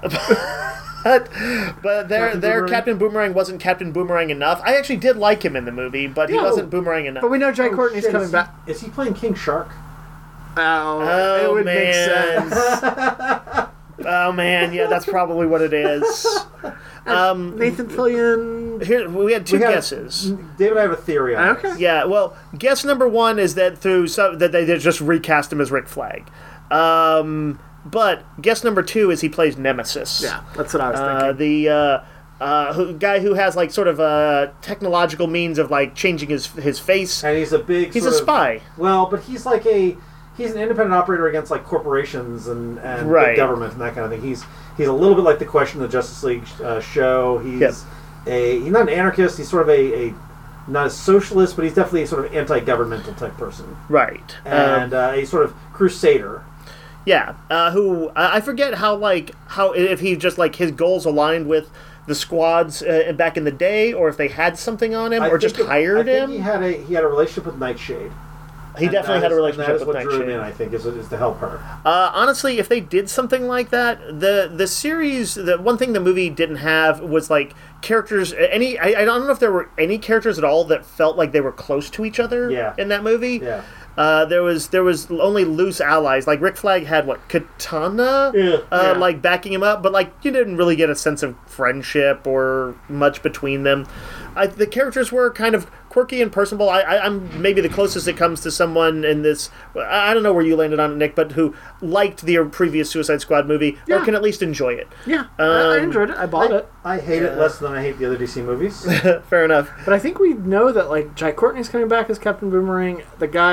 But their Captain Boomerang? Captain Boomerang wasn't Captain Boomerang enough. I actually did like him in the movie, but he Yeah. wasn't Boomerang enough. But we know Jay Oh, Courtney's shit, coming is back. Is he playing King Shark? Oh, it would make man. sense. Oh man, yeah, that's probably what it is. Nathan Fillion. Here we had two We have- guesses. David and I have a theory on Okay. this. Yeah, well, guess number one is that that they just recast him as Rick Flag. But guess number two is he plays Nemesis. Yeah, that's what I was thinking. The guy who has like sort of a technological means of like changing his face. And he's a big. He's a sort of- spy. Well, but he's like he's an independent operator against like corporations and Right. big government and that kind of thing. He's a little bit like the Question of the Justice League show. He's Yep. he's not an anarchist. He's sort of a not a socialist, but he's definitely a sort of anti-governmental type person. Right. And a sort of crusader. Yeah. Who I forget how if he just like his goals aligned with the squads back in the day, or if they had something on him, or just hired him. He had a relationship with Nightshade. He definitely had a relationship and that is with what drew him in, Nightshade. I think, is to help her. Honestly, if they did something like that, the series, the one thing the movie didn't have was like characters. I don't know if there were any characters at all that felt like they were close to each other. Yeah. In that movie. Yeah. There was only loose allies. Like Rick Flag had Katana, Yeah. like backing him up, but like you didn't really get a sense of friendship or much between them. The characters were kind of quirky and personable. I'm maybe the closest it comes to someone in this. I don't know where you landed on it, Nick, but who liked the previous Suicide Squad movie or Yeah. can at least enjoy it. Yeah, I enjoyed it. I bought it. I hate it less than I hate the other DC movies. Fair enough. But I think we know that like Jai Courtney's coming back as Captain Boomerang. The guy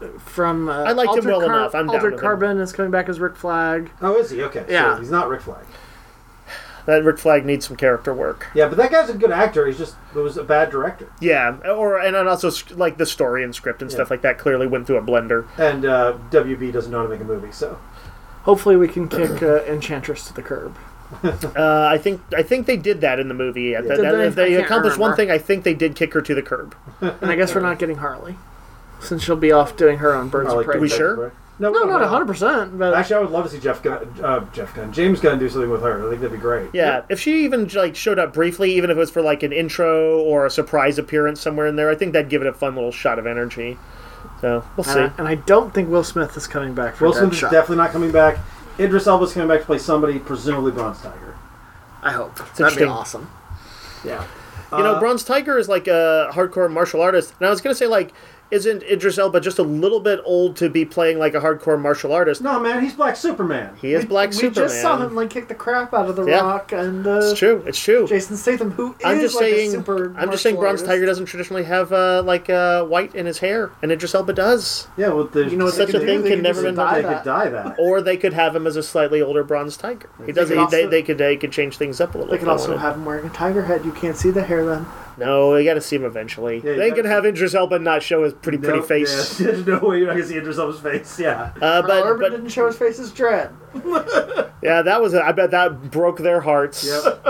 from I liked him well enough. I'm down Altered with him. Carbon is coming back as Rick Flag. Oh, is he? Okay. Yeah. So he's not Rick Flag. That Rick Flag needs some character work. Yeah, but that guy's a good actor. He was a bad director. Yeah, and also like the story and script and stuff like that clearly went through a blender. And WB doesn't know how to make a movie, so. Hopefully we can kick Enchantress to the curb. I think they did that in the movie. Did they? If they I can't accomplished one remember. thing, I think they did kick her to the curb. And I guess we're not getting Harley. Since she'll be off doing her own Birds I of like Prey. We James sure? Gunn. No, not 100%. But Actually, I would love to see James Gunn do something with her. I think that'd be great. Yeah, if she even like showed up briefly, even if it was for like an intro or a surprise appearance somewhere in there, I think that'd give it a fun little shot of energy. So we'll see. and I don't think Will Smith is coming back for Will Smith is Deadshot. definitely not coming back. Idris Elba's coming back to play somebody, presumably Bronze Tiger. I hope. That'd interesting. be awesome. Yeah. You know, Bronze Tiger is like a hardcore martial artist, and I was gonna say like, isn't Idris Elba just a little bit old to be playing like a hardcore martial artist? No, man, he's Black Superman. He is Black We Superman. just saw him like kick the crap out of The Yeah. Rock and It's true. It's true. Jason Statham, who is I'm just like saying. a super I'm just saying. martial Bronze artist. Tiger doesn't traditionally have white in his hair, and Idris Elba does. Yeah, well, there's You know what Such they a could thing do? They can could never just been dye they that. could dye that. Or they could have him as a slightly older Bronze Tiger. He does. could also- They could change things up a little. They if could also wanted. have him wearing a tiger head. You can't see the hair then. No, you got to see him eventually. Yeah, you they gotta can have Idris Elba not show his pretty No, face. Yeah, there's no way you're not going to see Idris Elba's face. Yeah. Carl Urban But didn't show his face as Dread. yeah, that was. I bet that broke their hearts.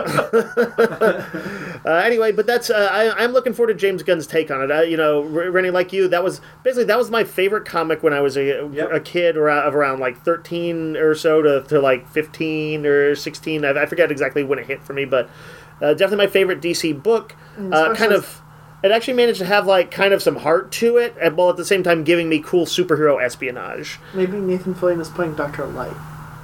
Yep. Anyway, but that's. I'm looking forward to James Gunn's take on it. You know, Rennie, like you, that was my favorite comic when I was a kid, around like 13 or so to like 15 or 16. I forget exactly when it hit for me, but definitely my favorite DC book. especially- It actually managed to have like kind of some heart to it, while at the same time giving me cool superhero espionage. Maybe Nathan Fillion is playing Dr. Light.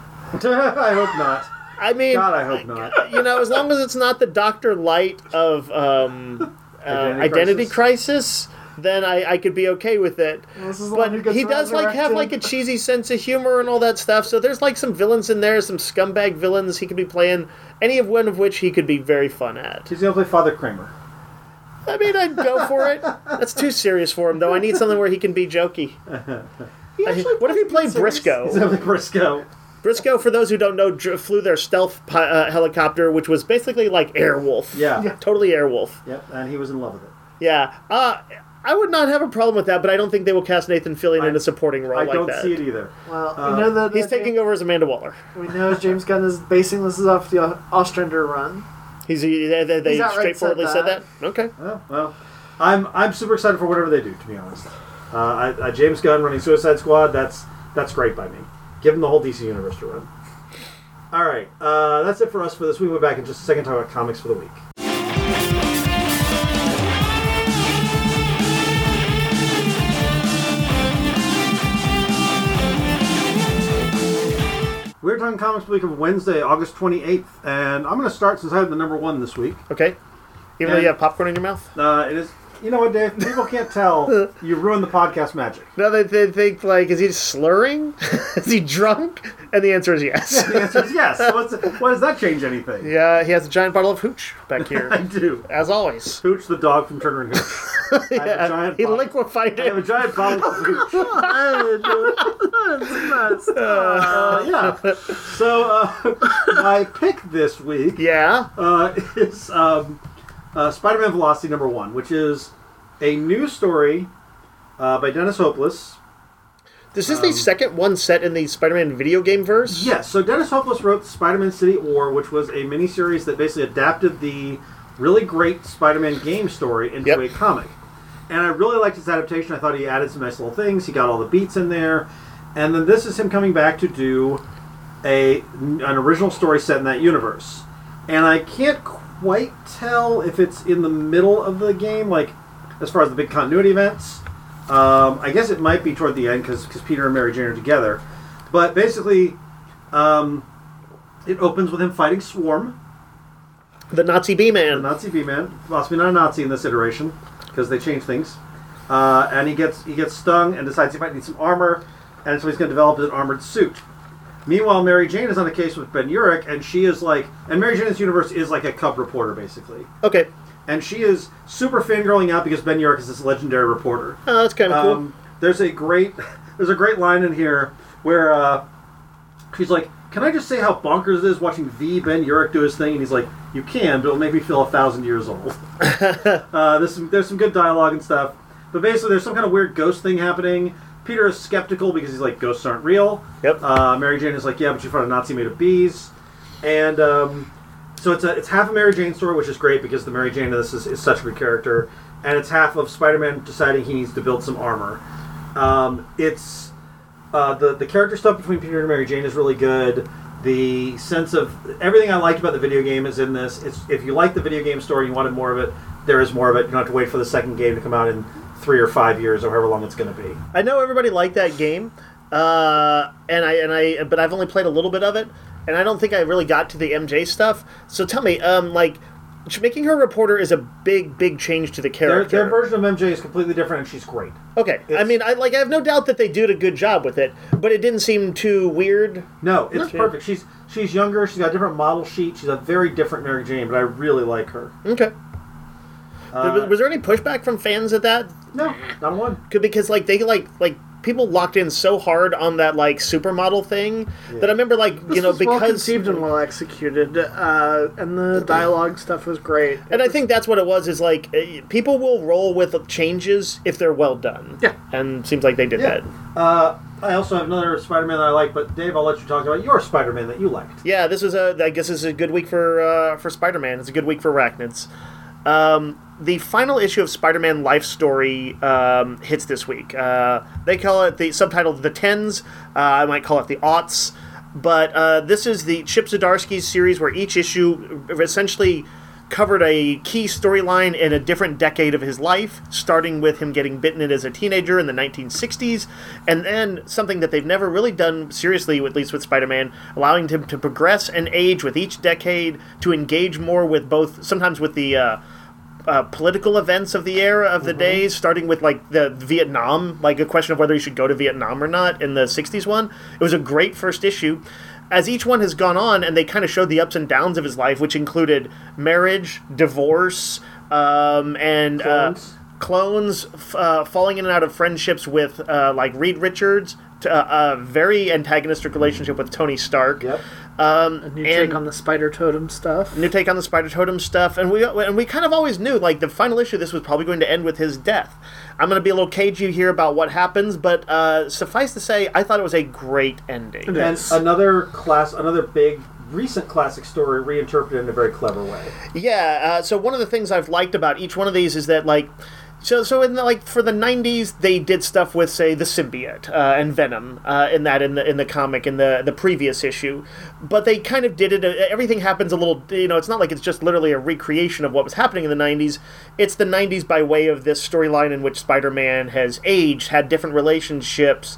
I hope not. I mean, God, I hope not. you know, as long as it's not the Dr. Light of Identity Crisis, then I could be okay with it. This is the one who But gets he does like have like a resurrected. cheesy sense of humor and all that stuff. So there's like some villains in there, some scumbag villains he could be playing. Any of one of which he could be very fun at. He's going to play Father Kramer. I mean, I'd go for it. That's too serious for him, though. I need something where he can be jokey. What if he played He's Briscoe? going to play Briscoe. Briscoe, for those who don't know, flew their stealth helicopter, which was basically like Airwolf. Yeah. Totally Airwolf. Yep, and he was in love with it. Yeah. I would not have a problem with that, but I don't think they will cast Nathan Fillion in a supporting role I like don't that. see it either. Well, we know that He's taking over as Amanda Waller. We know James Gunn is basing this off the Ostrander run. They outright straightforwardly said said that. that? Okay. Well, I'm super excited for whatever they do, to be honest. James Gunn running Suicide Squad, that's great by me. Give him the whole DC universe to run. All right, that's it for us for this week. We'll be back in just a second to talk about comics for the week. We're talking comics for the week of Wednesday, August 28th, and I'm going to start since I have the number one this week. Okay. Even though you have popcorn in your mouth? It is. You know what, Dave? People can't tell. You ruined the podcast magic. No, they think, like, is he slurring? Is he drunk? And the answer is yes. The answer is yes. Why does that change anything? Yeah, he has a giant bottle of hooch back here. I do. As always. Hooch the dog from Turner and Hooch. I have a giant He bottle. liquefied I have a it. giant bottle of Hooch. Yeah. So my pick this week Yeah. is Spider-Man Velocity #1, which is a new story by Dennis Hopeless. This is the second one set in the Spider-Man video game verse? Yes, so Dennis Hopeless wrote Spider-Man City at War, which was a miniseries that basically adapted the really great Spider-Man game story into a comic. And I really liked his adaptation. I thought he added some nice little things. He got all the beats in there. And then this is him coming back to do an original story set in that universe. And I can't quite tell if it's in the middle of the game, like as far as the big continuity events. I guess it might be toward the end because Peter and Mary Jane are together. But basically, it opens with him fighting Swarm, The Nazi the B-Man. Nazi B-Man. Possibly not a Nazi in this iteration because they changed things. And he gets stung and decides he might need some armor, and so he's going to develop an armored suit. Meanwhile, Mary Jane is on a case with Ben Urich, and she is like, and Mary Jane's universe is like a cub reporter basically. Okay. And she is super fangirling out because Ben Urich is this legendary reporter. Oh, that's kind of cool. there's a great line in here where she's like, "Can I just say how bonkers it is watching V. Ben Urich do his thing?" And he's like, "You can, but it'll make me feel 1,000 years old." There's some good dialogue and stuff, but basically there's some kind of weird ghost thing happening. Peter is skeptical because he's like, ghosts aren't real. Yep. Mary Jane is like, yeah, but you fought a Nazi made of bees, and so it's half a Mary Jane story, which is great because the Mary Jane of this is such a good character, and it's half of Spider-Man deciding he needs to build some armor. It's the character stuff between Peter and Mary Jane is really good. The sense of everything I liked about the video game is in this. If you like the video game story and you wanted more of it, there is more of it. You don't have to wait for the second game to come out in 3 or 5 years or however long it's going to be. I know everybody liked that game, but I've only played a little bit of it, and I don't think I really got to the MJ stuff. So tell me, making her a reporter is a big change to the character. Their version of MJ is completely different, and she's great. Okay, I have no doubt that they did a good job with it, but it didn't seem too weird. No, it's perfect. She's younger. She's got a different model sheet. She's a very different Mary Jane, but I really like her. Okay. Was there any pushback from fans at that? No, not one. Because they people locked in so hard on that supermodel thing that I remember this was well conceived and well executed, and the dialogue stuff was great. And I think that's what it was. Is people will roll with changes if they're well done. Yeah, and seems like they did that. I also have another Spider-Man that I like, but Dave, I'll let you talk about your Spider-Man that you liked. Yeah, I guess this is a good week for Spider-Man. It's a good week for arachnids. The final issue of Spider-Man Life Story hits this week. They call it the subtitle The Tens. I might call it the Aughts. But this is the Chip Zdarsky series where each issue essentially covered a key storyline in a different decade of his life, starting with him getting bitten as a teenager in the 1960s, and then something that they've never really done seriously, at least with Spider-Man, allowing him to progress and age with each decade, to engage more with both, sometimes with the political events of the era of the days, starting with the Vietnam, a question of whether he should go to Vietnam or not in the 60s one. It was a great first issue. As each one has gone on, and they kind of showed the ups and downs of his life, which included marriage, divorce, and clones, falling in and out of friendships with Reed Richards, a very antagonistic relationship with Tony Stark. Yep. A new take on the Spider Totem stuff. And we kind of always knew, the final issue, this was probably going to end with his death. I'm going to be a little cagey here about what happens, but suffice to say, I thought it was a great ending. And another big recent classic story reinterpreted in a very clever way. Yeah. So one of the things I've liked about each one of these is that So in for the 90s, they did stuff with, say, the symbiote and Venom in the comic in the previous issue, but they kind of did it. Everything happens a little. It's not like it's just literally a recreation of what was happening in the 90s. It's the 90s by way of this storyline in which Spider-Man has aged, had different relationships.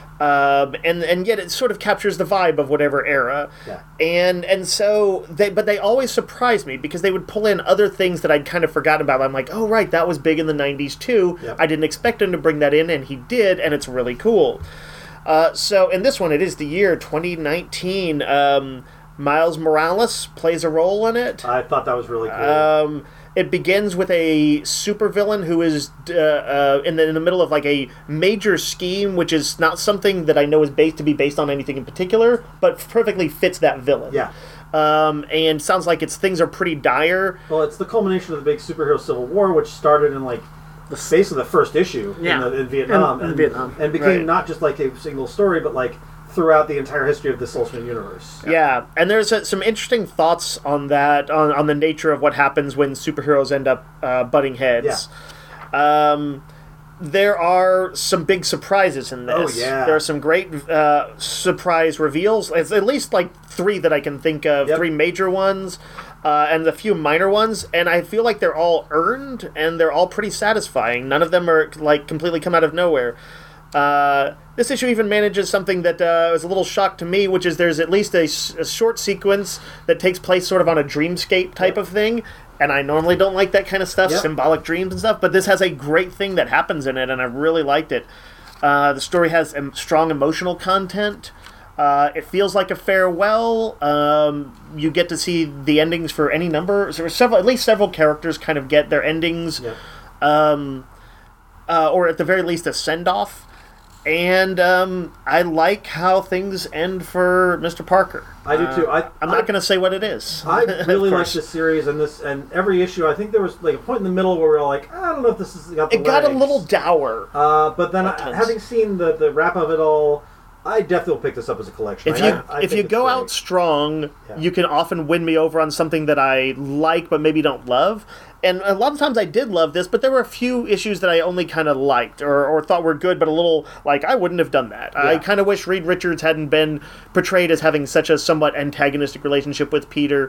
And yet it sort of captures the vibe of whatever era. Yeah. And so they always surprised me because they would pull in other things that I'd kind of forgotten about. I'm like, oh right, that was big in the 90s too. Yep. I didn't expect him to bring that in, and he did, and it's really cool. So in this one, it is the year 2019. Miles Morales plays a role in it. I thought that was really cool. It begins with a supervillain who is in the middle of a major scheme, which is not something that I know is based on anything in particular, but perfectly fits that villain. Yeah. And sounds like things are pretty dire. Well, it's the culmination of the big superhero civil war, which started in basically the first issue in Vietnam, and became not just a single story, but throughout the entire history of this Ultimate Universe. Yeah, and there's some interesting thoughts on that, on the nature of what happens when superheroes end up butting heads. Yeah. There are some big surprises in this. Oh, yeah. There are some great surprise reveals. It's at least 3 that I can think of, 3 major ones, and a few minor ones, and I feel like they're all earned, and they're all pretty satisfying. None of them are completely come out of nowhere. This issue even manages something that was a little shock to me, which is there's at least a short sequence that takes place sort of on a dreamscape type of thing, and I normally don't like that kind of stuff, symbolic dreams and stuff, but this has a great thing that happens in it, and I really liked it. The story has strong emotional content. It feels like a farewell. You get to see the endings for any number. So at least several characters kind of get their endings, or at the very least a send-off. And I like how things end for Mr. Parker. I do too. I'm not going to say what it is. I really Of like course. this series and every issue. I think there was like a point in the middle where we were like, I don't know if this has got the It got a legs. little dour. But then at times. having seen the wrap of it all, I definitely will pick this up as a collection. If I you think if you it's go great. out strong, Yeah. you can often win me over on something that I like but maybe don't love. And a lot of times I did love this, but there were a few issues that I only kind of liked or thought were good, but a little like I wouldn't have done that. I Yeah. kind of wish Reed Richards hadn't been portrayed as having such a somewhat antagonistic relationship with Peter.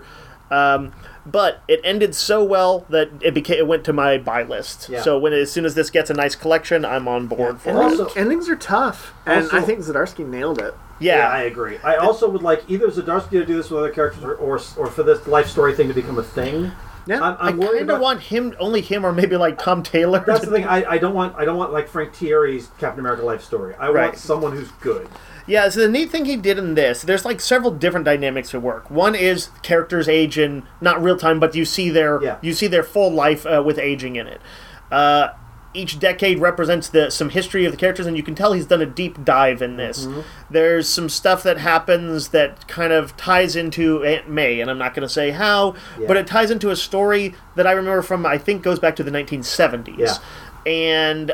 But it ended so well that it went to my buy list. Yeah. So as soon as this gets a nice collection, I'm on board for And it. also- Endings are tough, and Also- I think Zdarsky nailed it. Yeah, I agree. I also would like either Zdarsky to do this with other characters or for this life story thing to become a thing. Yeah, I I'm worried kind of about. want only him, or maybe like Tom Taylor. That's the thing. I don't want like Frank Thierry's Captain America life story. I Right. want someone who's good. Yeah, so the neat thing he did in this, there's like several different dynamics at work. One is characters age in not real time, but you see their full life with aging in it. Each decade represents some history of the characters, and you can tell he's done a deep dive in this. Mm-hmm. There's some stuff that happens that kind of ties into Aunt May, and I'm not going to say how, but it ties into a story that I remember from, I think, goes back to the 1970s. Yeah. And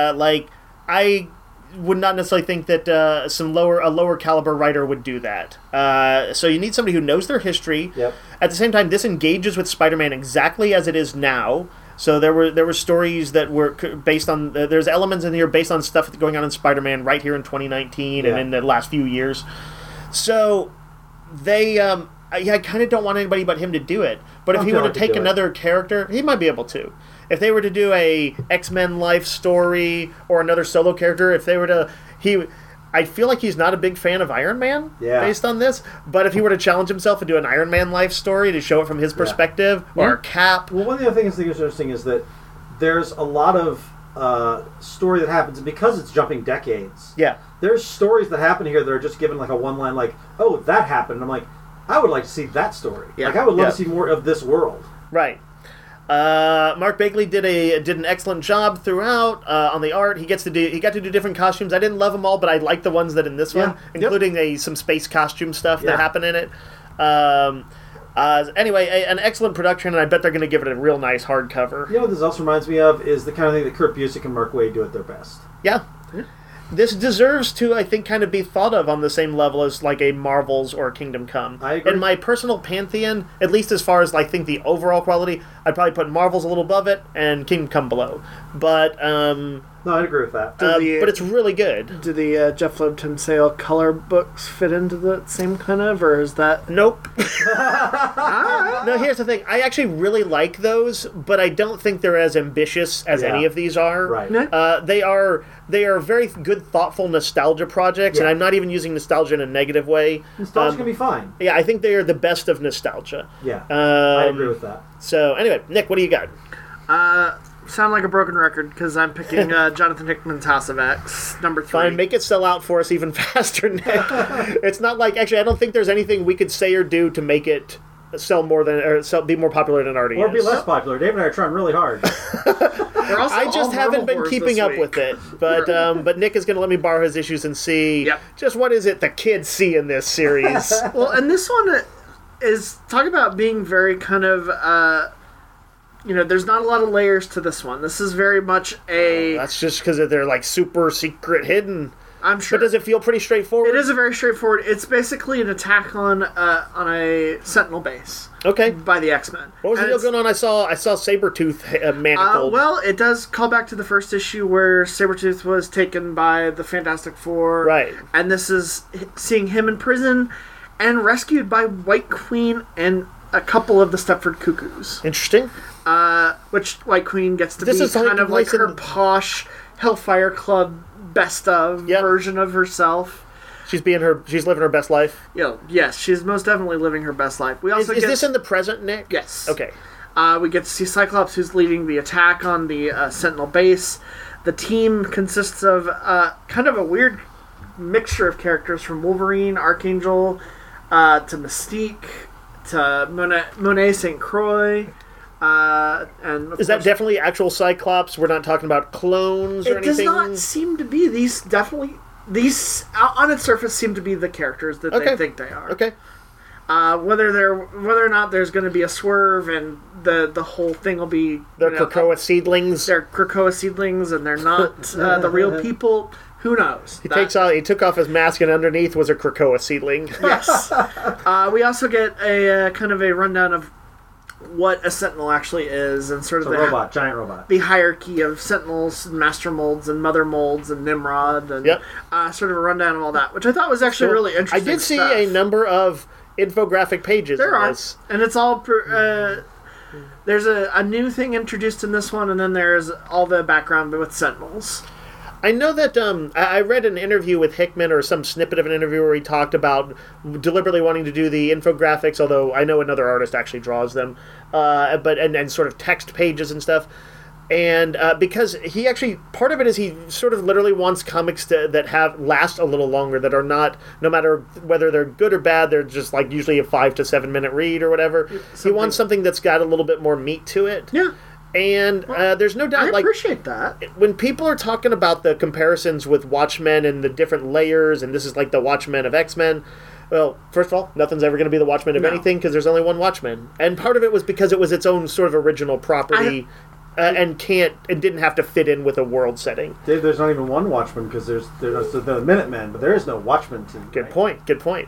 I would not necessarily think that a lower caliber writer would do that. So you need somebody who knows their history. Yep. At the same time, this engages with Spider-Man exactly as it is now. So there were stories that were based on there's elements in here based on stuff that's going on in Spider-Man right here in 2019 and in the last few years. So they I kind of don't want anybody but him to do it. But if Tom he were Taylor to could take do it. another character, he might be able to. If they were to do a X-Men life story or another solo character, if they were to I feel like he's not a big fan of Iron Man based on this, but if he were to challenge himself and do an Iron Man life story to show it from his perspective, or Cap. Well, one of the other things that is interesting is that there's a lot of story that happens, and because it's jumping decades, there's stories that happen here that are just given like a one line, like, oh, that happened. And I'm like, I would like to see that story. Yeah. Like, I would love to see more of this world. Right. Mark Bagley did an excellent job throughout on the art. He got to do different costumes. I didn't love them all, but I liked the ones that in this one, including some space costume stuff that happened in it. Anyway, an excellent production, and I bet they're going to give it a real nice hardcover. You know what this also reminds me of is the kind of thing that Kurt Busiek and Mark Waid do at their best. Yeah. This deserves to, I think, kind of be thought of on the same level as like a Marvels or Kingdom Come. I agree. In my personal pantheon, at least as far as I think the overall quality, I'd probably put Marvels a little above it and Kingdom Come below. But No, I'd agree with that. but it's really good. Do the Jeff Loeb Tim Sale color books fit into the same kind of, or is that... Nope. No, here's the thing. I actually really like those, but I don't think they're as ambitious as any of these are. Right. Yeah. They are very good, thoughtful nostalgia projects, and I'm not even using nostalgia in a negative way. Nostalgia can be fine. Yeah, I think they are the best of nostalgia. Yeah, I agree Um, with that. So, anyway, Nick, what do you got? Sound like a broken record, because I'm picking Jonathan Hickman's House of X, number 3. Fine, make it sell out for us even faster, Nick. It's not like, actually, I don't think there's anything we could say or do to make it sell more than, or be more popular than it already Or is. be less popular. Dave and I are trying really hard. They're also I all just Marvel haven't been whores keeping this up week. with it, but Nick is going to let me borrow his issues and see just what is it the kids see in this series. Well, and this one is, talk about being very kind of, there's not a lot of layers to this one. This is very much That's just because they're like super secret hidden. I'm sure. But does it feel pretty straightforward? It is a very straightforward. It's basically an attack on a Sentinel base. Okay. By the X-Men. What was the deal going on? I saw Sabretooth manacled. Well, it does call back to the first issue where Sabretooth was taken by the Fantastic Four. Right. And this is seeing him in prison and rescued by White Queen and a couple of the Stepford Cuckoos. Interesting. Which White Queen gets to This be is kind of like like her in- posh Hellfire Club best of version of herself. She's living her best life. Yes, she's most definitely living her best life. We also Is this in the present, Nick? Yes. Okay. We get to see Cyclops, who's leading the attack on the Sentinel base. The team consists of kind of a weird mixture of characters, from Wolverine, Archangel, to Mystique, to Monet St. Croix. And of Is that course, definitely actual Cyclops? We're not talking about clones or it does anything? not seem to be. These on its surface seem to be the characters that they think they are. Okay. Whether or not there's going to be a swerve and the whole thing will be They're Krakoa seedlings. they're Krakoa seedlings and they're not the real people. Who knows? He took off his mask and underneath was a Krakoa seedling. Yes. We also get a kind of a rundown of what a Sentinel actually is and sort of It's a robot, giant robot. the hierarchy of Sentinels and Master Molds and Mother Molds and Nimrod and Yep. sort of a rundown of all that, which I thought was actually really I interesting. did see stuff. a number of infographic pages. There in are, this. and it's all. There's a new thing introduced in this one, and then there's all the background with Sentinels. I know that I read an interview with Hickman or some snippet of an interview where he talked about deliberately wanting to do the infographics, although I know another artist actually draws them, and sort of text pages and stuff. And because he actually, part of it is he sort of literally wants comics that last a little longer, that are not, no matter whether they're good or bad, they're just like usually a 5 to 7 minute read or whatever. He wants something that's got a little bit more meat to it. Yeah. And there's no doubt, I appreciate that. when people are talking about the comparisons with Watchmen and the different layers, and this is like the Watchmen of X-Men, well, first of all, nothing's ever going to be the Watchmen of anything because there's only one Watchmen. And part of it was because it was its own sort of original property and didn't have to fit in with a world setting. Dave, there's not even one Watchman because there's the Minutemen, but there is no Watchman team. Good point.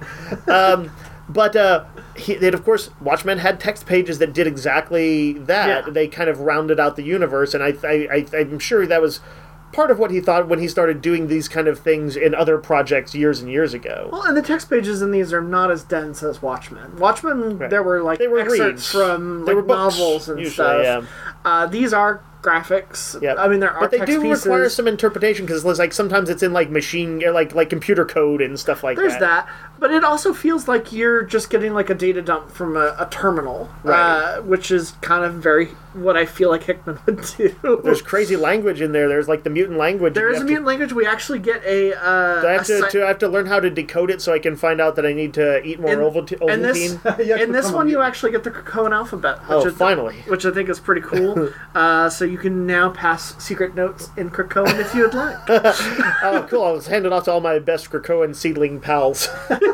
But of course, Watchmen had text pages that did exactly that. Yeah. They kind of rounded out the universe, and I'm sure that was part of what he thought when he started doing these kind of things in other projects years and years ago. Well, and the text pages in these are not as dense as Watchmen. Watchmen, there were excerpts reads. from They were books, novels and usually, stuff. These are graphics. Yep. I mean, there are but they text do pieces. require some interpretation because like sometimes it's in like machine like computer code and stuff like There's that. that, but it also feels like you're just getting like a data dump from a terminal, Right. which is kind of very what I feel like Hickman would do. There's crazy language in there. There's like the mutant language. There is a mutant language. We actually get a. I have to learn how to decode it so I can find out that I need to eat more Ovaltine. In this one, you actually get the Krakoan alphabet. Finally. Which I think is pretty cool. So you can now pass secret notes in Krakoan if you would like. Oh, cool. I was handing off to all my best Krakoan seedling pals.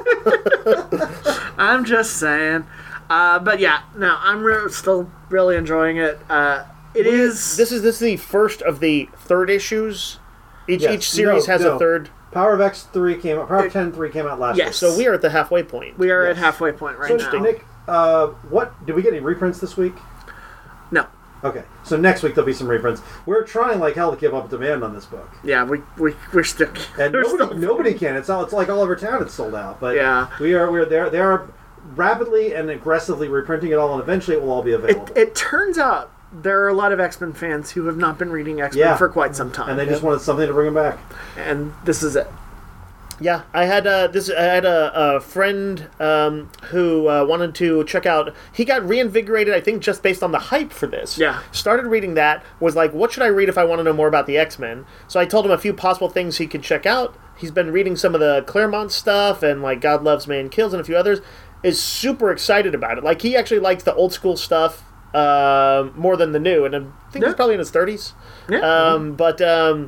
I'm just saying. But yeah, no, I'm still really enjoying it. This is the first of the third issues. Each series has a third. Power of X3 came out. Power of 10-3 came out last year. Yes. So we are at the halfway point. We are at halfway point right now. Nick, what did we get any reprints this week? No. Okay, so next week there'll be some reprints. We're trying like hell to keep up with demand on this book. Yeah, we're still. And nobody can. It's like all over town. It's sold out. But yeah, we're there. They are rapidly and aggressively reprinting it all, and eventually it will all be available. It turns out there are a lot of X-Men fans who have not been reading X-Men for quite some time, and they just wanted something to bring them back. And this is it. Yeah, I had a friend who wanted to check out. He got reinvigorated, I think, just based on the hype for this. Yeah. Started reading that. Was like, what should I read if I want to know more about the X-Men? So I told him a few possible things he could check out. He's been reading some of the Claremont stuff and like God Loves, Man Kills and a few others. Is super excited about it. Like he actually likes the old school stuff more than the new, and I think he's probably in his 30s. Yeah.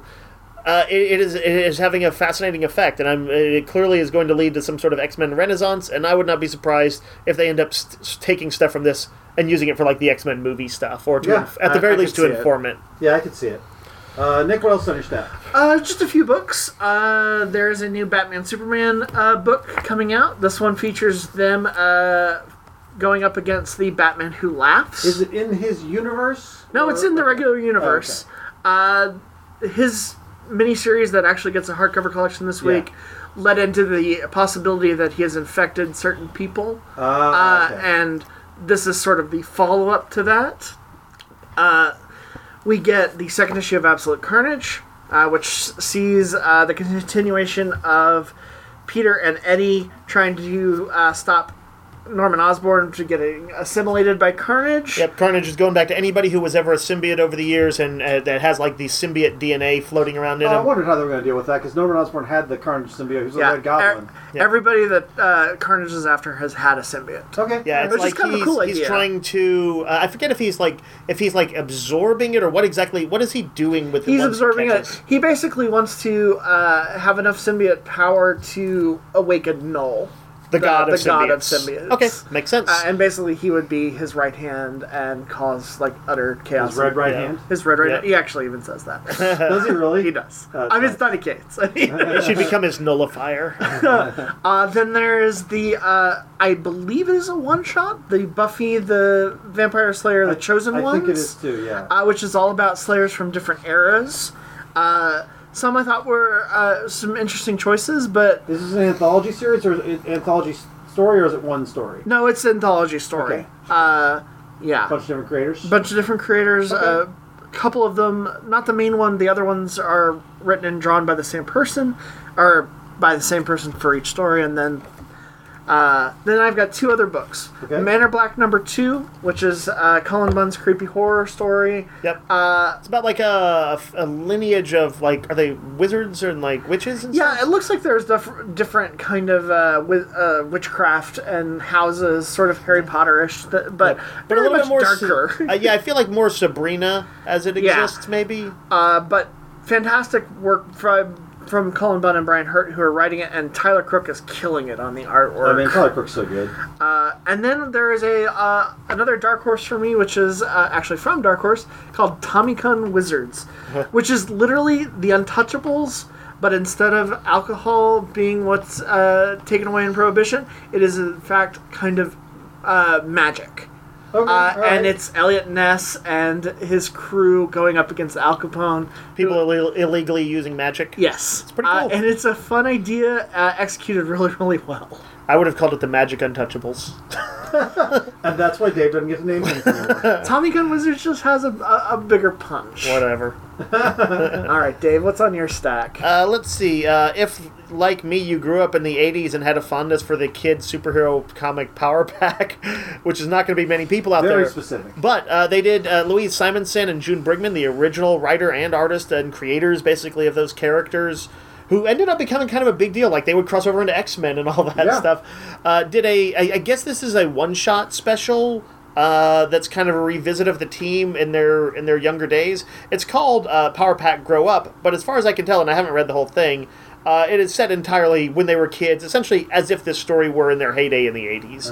It is having a fascinating effect, and it clearly is going to lead to some sort of X-Men renaissance, and I would not be surprised if they end up taking stuff from this and using it for like the X-Men movie stuff, or at the very least to inform it. Yeah, I could see it. Nick, what else on your staff? Just a few books. There's a new Batman Superman book coming out. This one features them going up against the Batman Who Laughs. Is it in his universe? No, it's in the regular universe. Oh, okay. His miniseries that actually gets a hardcover collection this week led into the possibility that he has infected certain people. Okay. And this is sort of the follow-up to that. We get the second issue of Absolute Carnage, which sees the continuation of Peter and Eddie trying to stop Norman Osborn to getting assimilated by Carnage. Yep, Carnage is going back to anybody who was ever a symbiote over the years and that has like the symbiote DNA floating around in I him. wondered how they were going to deal with that because Norman Osborn had the Carnage symbiote. He was a Red Goblin. Everybody that Carnage is after has had a symbiote. Okay. Yeah, it's Which is like kind of a cool he's idea. trying to. I forget if he's like absorbing it or what exactly. What is he doing with it? He's once he absorbing catches? it. He basically wants to have enough symbiote power to awaken Null. The god of symbiotes. Okay, makes sense. And basically, he would be his right hand and cause like utter chaos. His red right Yeah. hand. His red right Yeah. hand. He actually even says that. Does he really? He does. Oh, I mean, that's it's Donny Cates. He should become his nullifier. Then there is the I believe it is a one shot. The Buffy the Vampire Slayer, the Chosen I Ones. think it is too. Yeah. Which is all about Slayers from different eras. Some I thought were some interesting choices, but Is this an anthology series or is it anthology story or is it one story? no, it's an anthology story. Okay. Yeah, Bunch of different creators. bunch of different creators. Okay. A couple of them, not the main one. The other ones are written and drawn by the same person, or by the same person for each story, and then I've got two other books. Okay. Manor Black #2, which is Cullen Bunn's creepy horror story. Yep. It's about like a lineage of like, are they wizards or like witches and Yeah, stuff? it looks like there's different kind of witchcraft and houses, sort of Harry Potter-ish, but But a very little much bit more darker. yeah, I feel like more Sabrina as it Yeah. exists, maybe. But fantastic work from Cullen Bunn and Brian Hurt, who are writing it, and Tyler Crook is killing it on the artwork. I mean, Tyler Crook's so good. And then there is another Dark Horse for me, which is actually from Dark Horse, called Tommy Gun Wizards, which is literally the Untouchables, but instead of alcohol being what's taken away in Prohibition, it is in fact kind of magic. Okay. all right. And it's Elliot Ness and his crew going up against Al Capone. People illegally using magic. Yes. It's pretty cool. And it's a fun idea, executed really, really well. I would have called it the Magic Untouchables. And that's why Dave doesn't get to name things anymore. Tommy Gun Wizards just has a bigger punch. Whatever. All right, Dave, what's on your stack? Let's see. If, like me, you grew up in the 80s and had a fondness for the kid superhero comic Power Pack, which is not going to be many people out Very there. specific. But they did Louise Simonson and June Brigman, the original writer and artist and creators, basically, of those characters, who ended up becoming kind of a big deal. Like, they would cross over into X-Men and all that Yeah. stuff. I guess this is a one-shot special that's kind of a revisit of the team in their younger days. It's called Power Pack Grow Up, but as far as I can tell, and I haven't read the whole thing, it is set entirely when they were kids, essentially as if this story were in their heyday in the 80s.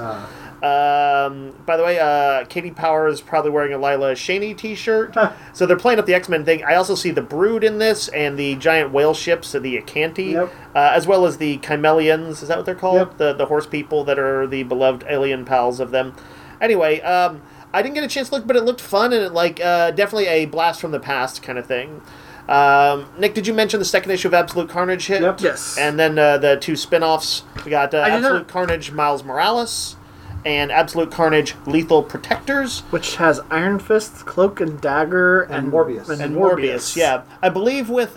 By the way, Katie Power is probably wearing a Lila Cheney t-shirt. So they're playing up the X-Men thing. I also see the Brood in this and the giant whale ships, the Acanti, Yep. as well as the Chimelians. Is that what they're called? Yep. The horse people that are the beloved alien pals of them. Anyway, I didn't get a chance to look, but it looked fun and definitely a blast from the past kind of thing. Nick, did you mention the second issue of Absolute Carnage hit? Yep. Yes. And then the two spin-offs. We got did Absolute not. Carnage Miles Morales and Absolute Carnage Lethal Protectors. Which has Iron Fist, Cloak and Dagger, And Morbius. And Morbius, yeah. I believe with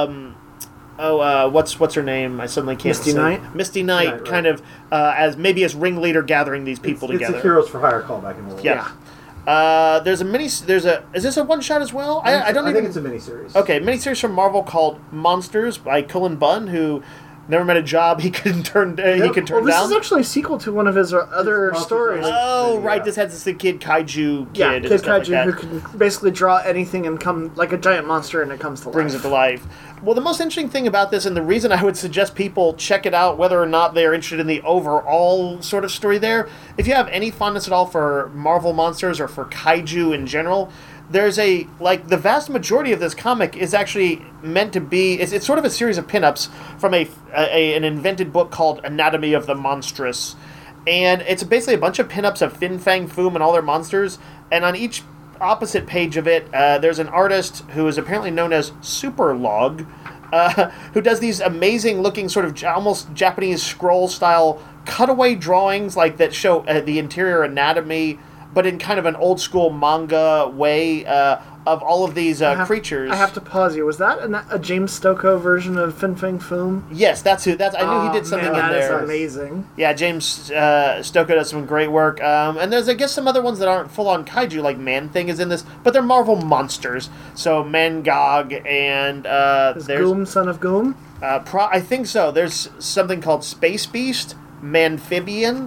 what's her name? I suddenly can't Misty say. Knight? Misty Knight, Right, right. kind of as ringleader gathering these people It's together. a Heroes for Hire callback in a little. Yeah. Is this a one shot as well? I don't I even think it's a miniseries. Okay, miniseries from Marvel called Monsters by Cullen Bunn, who never met a job he could turn Well, this down. is actually a sequel to one of his other Monsters stories. Unleashed. Oh, Yeah. right. This has this kid Kaiju kid. Yeah, and Kid stuff Kaiju, like who that. can basically draw anything and come like a giant monster, and it comes to Brings life. it to life. Well, the most interesting thing about this, and the reason I would suggest people check it out, whether or not they're interested in the overall sort of story there, if you have any fondness at all for Marvel monsters or for Kaiju in general, there's the vast majority of this comic is actually meant to be, it's sort of a series of pinups from an invented book called Anatomy of the Monstrous. And it's basically a bunch of pinups of Fin Fang Foom and all their monsters, and on each opposite page of it, there's an artist who is apparently known as Superlog, who does these amazing looking sort of almost Japanese scroll style cutaway drawings that show the interior anatomy, but in kind of an old school manga way, of all of these creatures. I have to pause you. Was that a James Stokoe version of Fin Fang Foom? Yes, that's who. I knew he did something in there. That is amazing. Yeah, James Stokoe does some great work. And there's, I guess, some other ones that aren't full-on kaiju, like Man-Thing is in this, but they're Marvel monsters. So Mangog and Is there's Goom Son of Goom? I think so. There's something called Space Beast, Manphibian,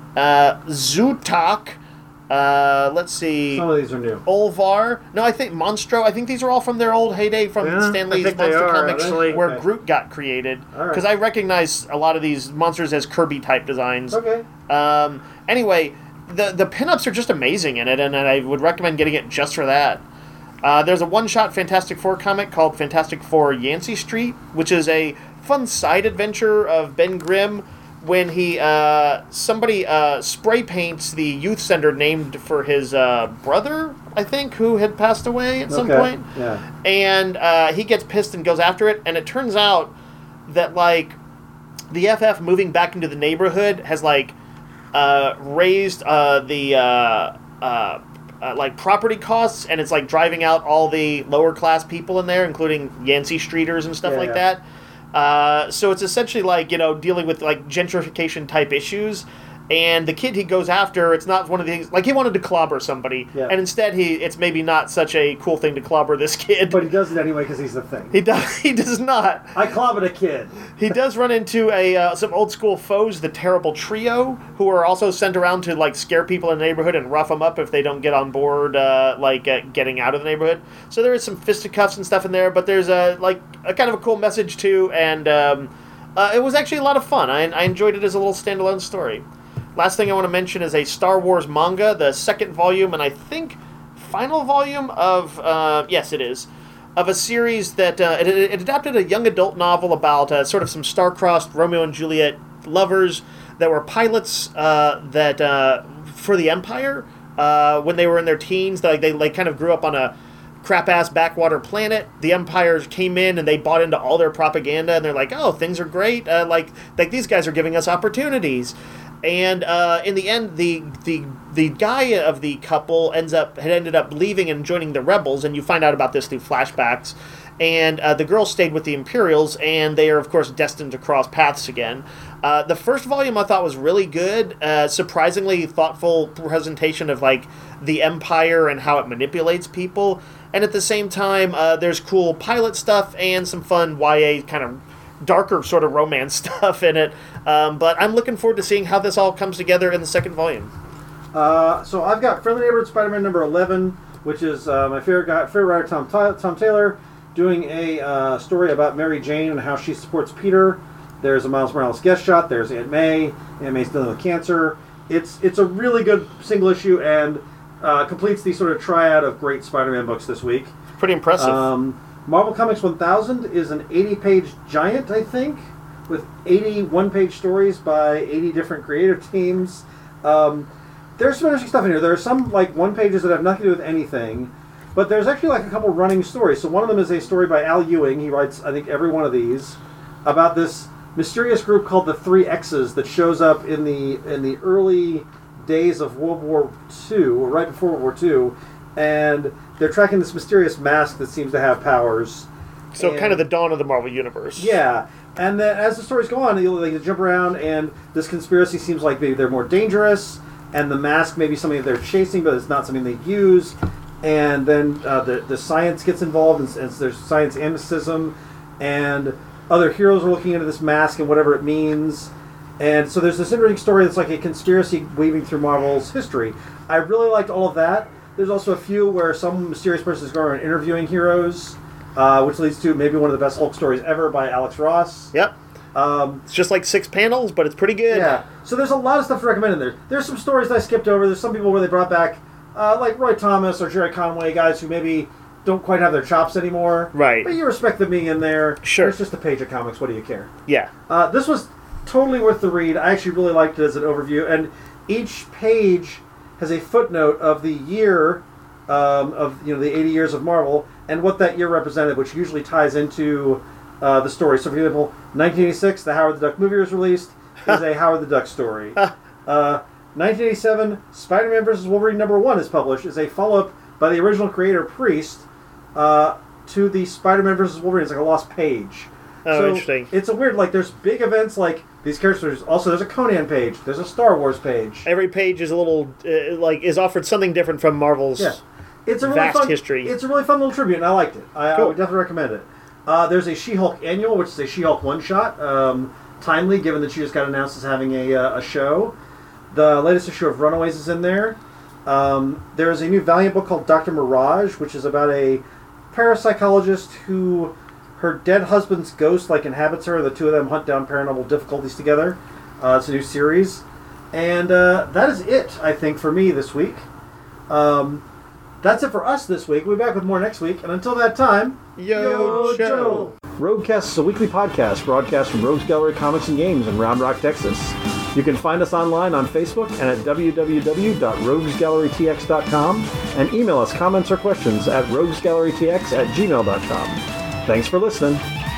Zootok. Let's see. Some of these are new. Olvar. No, I think Monstro. I think these are all from their old heyday from Stan Lee's Monster Comics, where Okay. Groot got created. All right. Because I recognize a lot of these monsters as Kirby-type designs. Okay. Anyway, the pinups are just amazing in it, and I would recommend getting it just for that. There's a one-shot Fantastic Four comic called Fantastic Four Yancey Street, which is a fun side adventure of Ben Grimm when he somebody spray paints the youth center named for his brother, I think, who had passed away at some point. Yeah. And he gets pissed and goes after it, and it turns out that like the FF moving back into the neighborhood has like raised the like property costs, and it's like driving out all the lower class people in there, including Yancey Streeters and stuff like that. So it's essentially like, dealing with like gentrification type issues. And the kid he goes after, it's not one of the things, like he wanted to clobber somebody, and instead it's maybe not such a cool thing to clobber this kid. But he does it anyway because he's the thing. He does not. I clobbered a kid. He does run into some old school foes, the Terrible Trio, who are also sent around to like scare people in the neighborhood and rough them up if they don't get on board, getting out of the neighborhood. So there is some fisticuffs and stuff in there, but there's a kind of a cool message too, and it was actually a lot of fun. I enjoyed it as a little standalone story. Last thing I want to mention is a Star Wars manga, the second volume, and I think final volume of, yes it is, of a series that, it adapted a young adult novel about sort of some star-crossed Romeo and Juliet lovers that were pilots for the Empire when they were in their teens. They kind of grew up on a crap-ass backwater planet. The Empire came in and they bought into all their propaganda, and they're like, oh, things are great, like these guys are giving us opportunities. And in the end, the guy of the couple had ended up leaving and joining the rebels, and you find out about this through flashbacks. And the girl stayed with the Imperials, and they are, of course, destined to cross paths again. The first volume I thought was really good, surprisingly thoughtful presentation of like the Empire and how it manipulates people. And at the same time, there's cool pilot stuff and some fun YA kind of darker sort of romance stuff in it. But I'm looking forward to seeing how this all comes together in the second volume. So I've got Friendly Neighborhood Spider-Man number 11, which is my favorite writer, Tom Taylor, doing a story about Mary Jane and how she supports Peter. There's a Miles Morales guest shot. There's Aunt May. Aunt May's dealing with cancer. It's a really good single issue and completes the sort of triad of great Spider-Man books this week. Pretty impressive. Marvel Comics 1000 is an 80-page giant, I think, with 80 one-page stories by 80 different creative teams. There's some interesting stuff in here. There are some like one-pages that have nothing to do with anything, but there's actually like a couple running stories. So one of them is a story by Al Ewing. He writes, I think, every one of these, about this mysterious group called the Three X's that shows up in the early days of World War II, or right before World War II, and they're tracking this mysterious mask that seems to have powers. So kind of the dawn of the Marvel Universe. Yeah. And then as the stories go on, they jump around, and this conspiracy seems like maybe they're more dangerous, and the mask may be something that they're chasing, but it's not something they use. And then the science gets involved, and there's science mysticism, and other heroes are looking into this mask and whatever it means. And so there's this interesting story that's like a conspiracy weaving through Marvel's history. I really liked all of that. There's also a few where some mysterious person is going around interviewing heroes, which leads to maybe one of the best Hulk stories ever by Alex Ross. Yep. It's just like 6 panels, but it's pretty good. Yeah. So there's a lot of stuff to recommend in there. There's some stories that I skipped over. There's some people where they brought back, like Roy Thomas or Jerry Conway, guys who maybe don't quite have their chops anymore. Right. But you respect them being in there. Sure. It's just a page of comics. What do you care? Yeah. This was totally worth the read. I actually really liked it as an overview. And each page has a footnote of the year of the 80 years of Marvel and what that year represented, which usually ties into the story. So, for example, 1986, the Howard the Duck movie was released. Is a Howard the Duck story. 1987, Spider-Man vs. Wolverine #1 is published. Is a follow-up by the original creator Priest to the Spider-Man vs. Wolverine. It's like a lost page. Oh, So interesting. It's a weird, like, there's big events like these characters. Also, there's a Conan page. There's a Star Wars page. Every page is a little, is offered something different from Marvel's Yeah. It's a really vast fun history. It's a really fun little tribute, and I liked it. I Cool. would definitely recommend it. There's a She-Hulk annual, which is a She-Hulk one-shot. Timely, given that she just got announced as having a show. The latest issue of Runaways is in there. There's a new Valiant book called Dr. Mirage, which is about a parapsychologist who her dead husband's ghost inhabits her. The two of them hunt down paranormal difficulties together. It's a new series. And that is it, I think, for me this week. That's it for us this week. We'll be back with more next week. And until that time, Yo, Joe. Roguecast is a weekly podcast broadcast from Rogues Gallery Comics and Games in Round Rock, Texas. You can find us online on Facebook and at www.roguesgallerytx.com and email us comments or questions at roguesgallerytx@gmail.com. Thanks for listening.